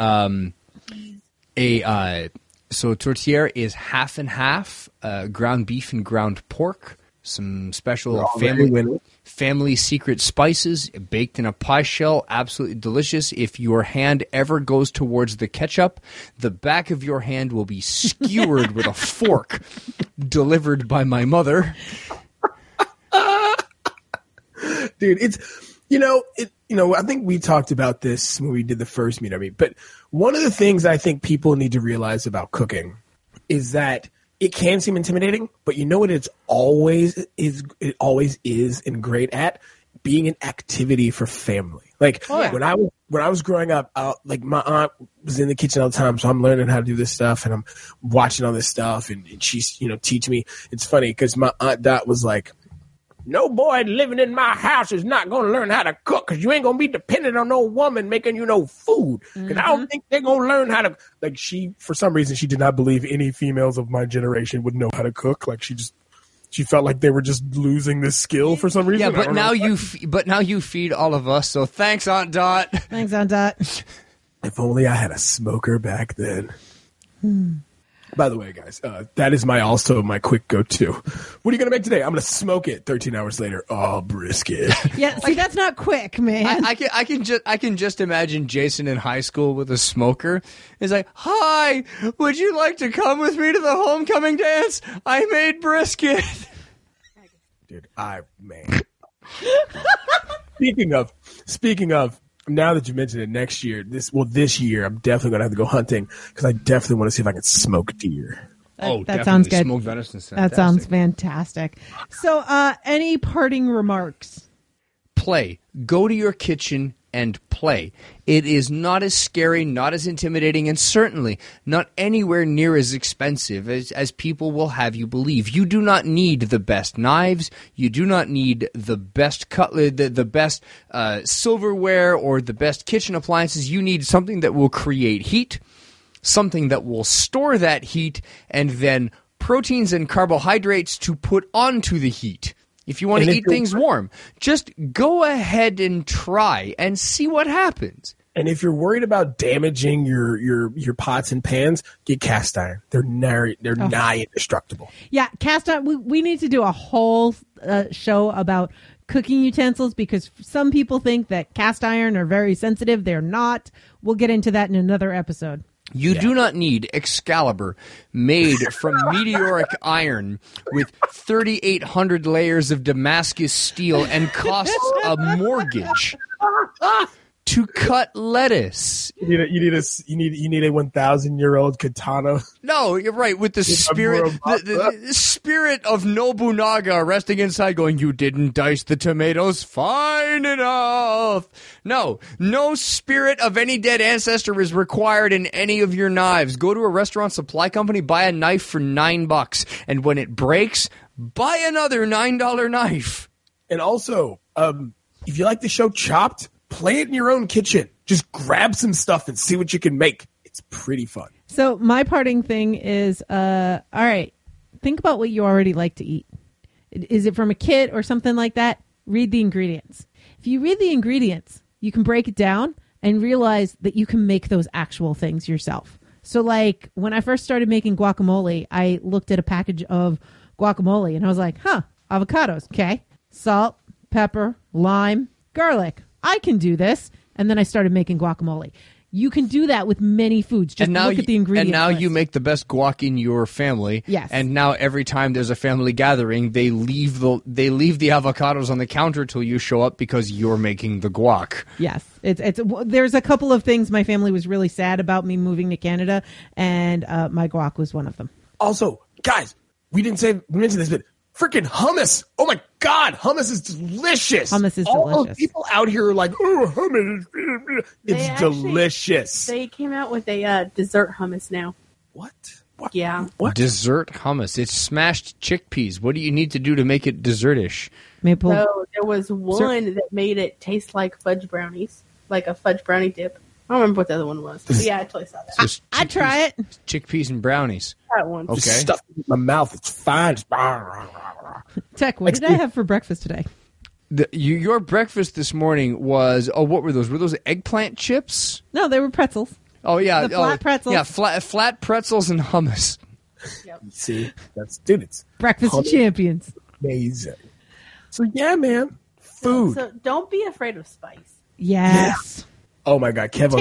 so tortilla is half and half, ground beef and ground pork, some special family secret spices baked in a pie shell. Absolutely delicious. If your hand ever goes towards the ketchup, the back of your hand will be skewered with a fork delivered by my mother. Dude, it's I think we talked about this when we did the first meet. But one of the things I think people need to realize about cooking is that it can seem intimidating, but you know what it always is and great at? Being an activity for family. Like when I was growing up, like my aunt was in the kitchen all the time, so I'm learning how to do this stuff and I'm watching all this stuff and she's, teaching me. It's funny because my Aunt Dot was like, no boy living in my house is not going to learn how to cook because you ain't going to be dependent on no woman making you no food. Because I don't think they're going to learn how to. Like for some reason, she did not believe any females of my generation would know how to cook. Like she felt like they were just losing this skill for some reason. Yeah, but now you feed all of us. So thanks, Aunt Dot. Thanks, Aunt Dot. If only I had a smoker back then. By the way, guys, that is my quick go-to. What are you going to make today? I'm going to smoke it 13 hours later. Oh, brisket. Yeah, see, that's not quick, man. I can just imagine Jason in high school with a smoker. He's like, hi, would you like to come with me to the homecoming dance? I made brisket. Dude, man. Speaking of, now that you mentioned it, this year, I'm definitely going to have to go hunting because I definitely want to see if I can smoke deer. That sounds good. Smoked venison. That sounds fantastic. So, any parting remarks? Play. Go to your kitchen and play. It is not as scary, not as intimidating, and certainly not anywhere near as expensive as people will have you believe. You do not need the best knives. You do not need the best cutlery, the best silverware, or the best kitchen appliances. You need something that will create heat, something that will store that heat, and then proteins and carbohydrates to put onto the heat. If you want to eat things warm, just go ahead and try and see what happens. And if you're worried about damaging your pots and pans, get cast iron. They're nigh indestructible. Yeah, cast iron. We need to do a whole show about cooking utensils because some people think that cast iron are very sensitive. They're not. We'll get into that in another episode. You do not need Excalibur made from meteoric iron with 3,800 layers of Damascus steel and costs a mortgage to cut lettuce. You need a 1,000-year-old katana. No, you're right. With the spirit, the spirit of Nobunaga resting inside, going, "You didn't dice the tomatoes fine enough." No spirit of any dead ancestor is required in any of your knives. Go to a restaurant supply company, buy a knife for $9, and when it breaks, buy another $9 knife. And also, if you like the show Chopped, play it in your own kitchen. Just grab some stuff and see what you can make. It's pretty fun. So my parting thing is, all right, think about what you already like to eat. Is it from a kit or something like that? Read the ingredients. If you read the ingredients, you can break it down and realize that you can make those actual things yourself. So like when I first started making guacamole, I looked at a package of guacamole and I was like, avocados, okay, salt, pepper, lime, garlic. I can do this. And then I started making guacamole. You can do that with many foods. Just look at the ingredients. And now list. you make the best guac in your family. Yes. And now every time there's a family gathering, they leave the avocados on the counter till you show up because you're making the guac. Yes. There's a couple of things my family was really sad about me moving to Canada, and my guac was one of them. Also, guys, we mentioned this, but freaking hummus. Oh my God, hummus is delicious. Hummus is All delicious. those people out here are like, oh, hummus. It's delicious. They came out with a dessert hummus now. What? Yeah. What? Dessert hummus. It's smashed chickpeas. What do you need to do to make it dessertish? Maple. So there was one that made it taste like fudge brownies, like a fudge brownie dip. I don't remember what the other one was. But yeah, I totally saw that. I'd try it. Chickpeas and brownies. That one. Okay. Just stuff it in my mouth. It's fine. Tech, what did I have for breakfast today? Your breakfast this morning was, what were those? Were those eggplant chips? No, they were pretzels. Oh, yeah. The flat pretzels. Yeah, flat pretzels and hummus. Yep. See, it's Breakfast hummus. champions. Amazing. So yeah, man, food. So don't be afraid of spice. Yes. Oh my God, Kev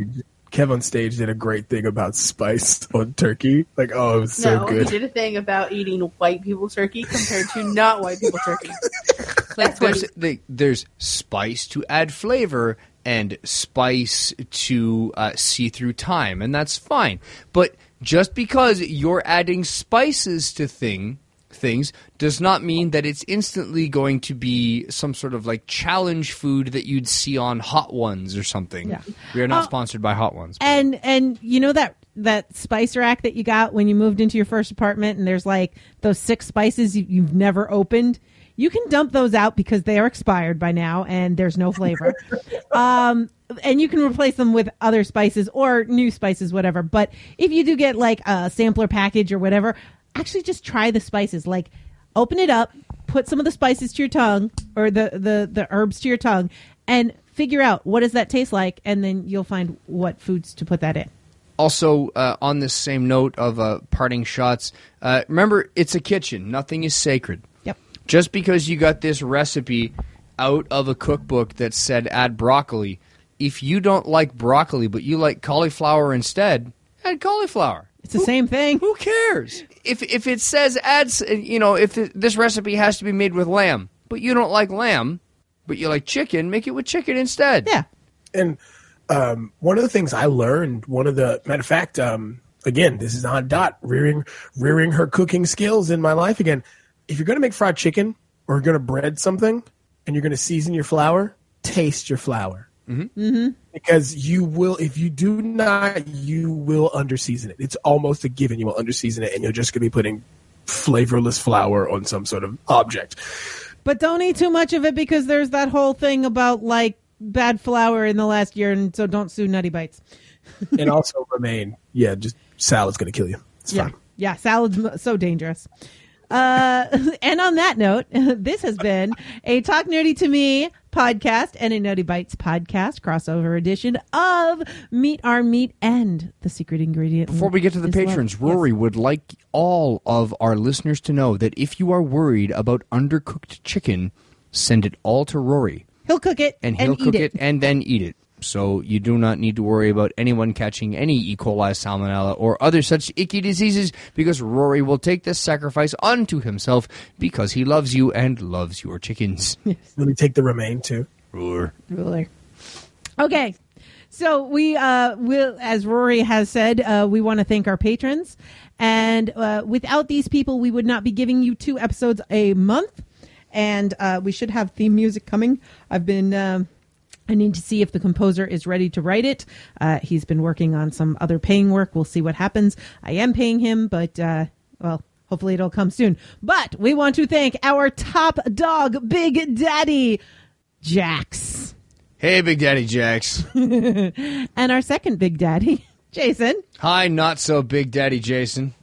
on Taste stage did a great thing about spice on turkey. Like, oh, it was so No, good. he did a thing about eating white people turkey compared to not white people turkey. Like That's what there's spice to add flavor and spice to see through time, and that's fine. But just because you're adding spices to things does not mean that it's instantly going to be some sort of like challenge food that you'd see on Hot Ones or something. Yeah. We are not sponsored by Hot Ones. And you know that spice rack that you got when you moved into your first apartment, and there's like those 6 spices you've never opened? You can dump those out because they are expired by now and there's no flavor. And you can replace them with other spices or new spices, whatever. But if you do get like a sampler package or whatever, actually just try the spices. Like, open it up, put some of the spices to your tongue, or the herbs to your tongue, and figure out what does that taste like, and then you'll find what foods to put that in. Also, on this same note of parting shots, remember, it's a kitchen. Nothing is sacred. Yep. Just because you got this recipe out of a cookbook that said add broccoli, if you don't like broccoli but you like cauliflower instead, add cauliflower. It's the same thing. Who cares? If it says if this recipe has to be made with lamb, but you don't like lamb, but you like chicken, make it with chicken instead. Yeah. And one of the things I learned, matter of fact, again, this is on Dot rearing her cooking skills in my life again. If you're going to make fried chicken or you're going to bread something and you're going to season your flour, taste your flour. Mm-hmm. Mm-hmm. Because you will, if you do not, you will underseason it. It's almost a given you will underseason it, and you're just going to be putting flavorless flour on some sort of object. But don't eat too much of it because there's that whole thing about like bad flour in the last year, and so don't sue Nutty Bites. And also just salad's going to kill you. It's fine. Yeah, salad's so dangerous. And on that note, this has been a Talk Nerdy to Me podcast and a Nutty Bites podcast crossover edition of Meet Our Meat and the Secret Ingredient. Before we get to the patrons, Rory would like all of our listeners to know that if you are worried about undercooked chicken, send it all to Rory. He'll cook it and he'll cook it and then eat it. So you do not need to worry about anyone catching any E. coli, salmonella, or other such icky diseases, because Rory will take this sacrifice unto himself because he loves you and loves your chickens. Will he take the romaine too? Ruler. Okay. So we will, as Rory has said, we want to thank our patrons. And without these people, we would not be giving you 2 episodes a month. And we should have theme music coming. I need to see if the composer is ready to write it. He's been working on some other paying work. We'll see what happens. I am paying him, but, hopefully it'll come soon. But we want to thank our top dog, Big Daddy Jax. Hey, Big Daddy Jax. And our second Big Daddy, Jason. Hi, not so Big Daddy Jason.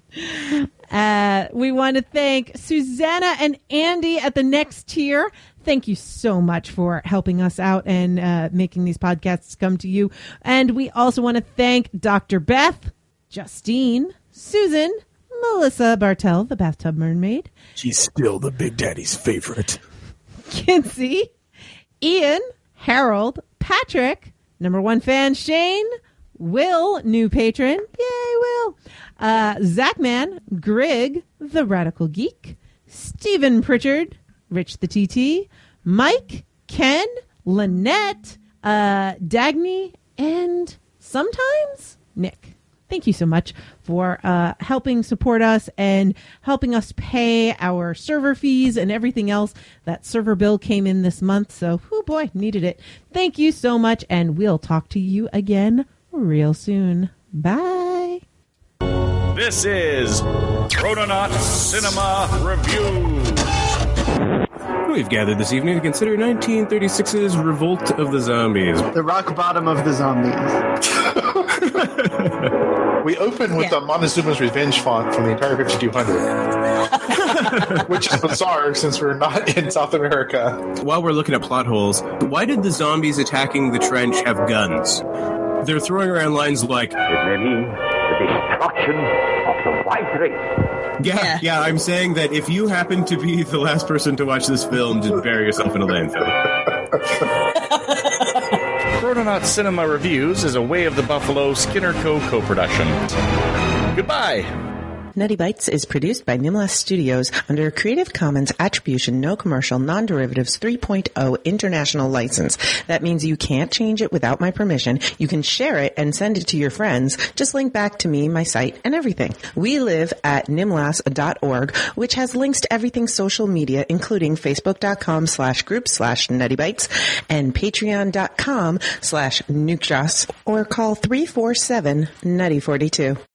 We want to thank Susanna and Andy at the next tier. Thank you so much for helping us out and making these podcasts come to you. And we also want to thank Dr. Beth, Justine, Susan, Melissa Bartell, the Bathtub Mermaid. She's still the Big Daddy's favorite. Kinsey, Ian, Harold, Patrick, number 1 fan, Shane, Will, new patron. Yay, Will. Zachman, Grig, the Radical Geek, Stephen Pritchard, Rich the TT, Mike, Ken, Lynette, Dagny, and sometimes Nick. Thank you so much for helping support us and helping us pay our server fees and everything else. That server bill came in this month, so, oh boy, needed it. Thank you so much, and we'll talk to you again real soon. Bye. This is Chrononaut Cinema Reviews. We've gathered this evening to consider 1936's Revolt of the Zombies. The rock bottom of the zombies. We open with the Montezuma's Revenge font from the entire 5200. Which is bizarre since we're not in South America. While we're looking at plot holes, why did the zombies attacking the trench have guns? They're throwing around lines like, "It may mean the destruction of the white race." Yeah, I'm saying that if you happen to be the last person to watch this film, just bury yourself in a landfill. Chrononaut Cinema Reviews is a Way of the Buffalo Skinner co-production. Goodbye. Nutty Bites is produced by Nimlas Studios under a Creative Commons Attribution No Commercial Non-Derivatives 3.0 International License. That means you can't change it without my permission. You can share it and send it to your friends. Just link back to me, my site, and everything. We live at nimlas.org, which has links to everything social media, including facebook.com/group/nuttybites and patreon.com/nukejoss, or call 347-NUTTY42.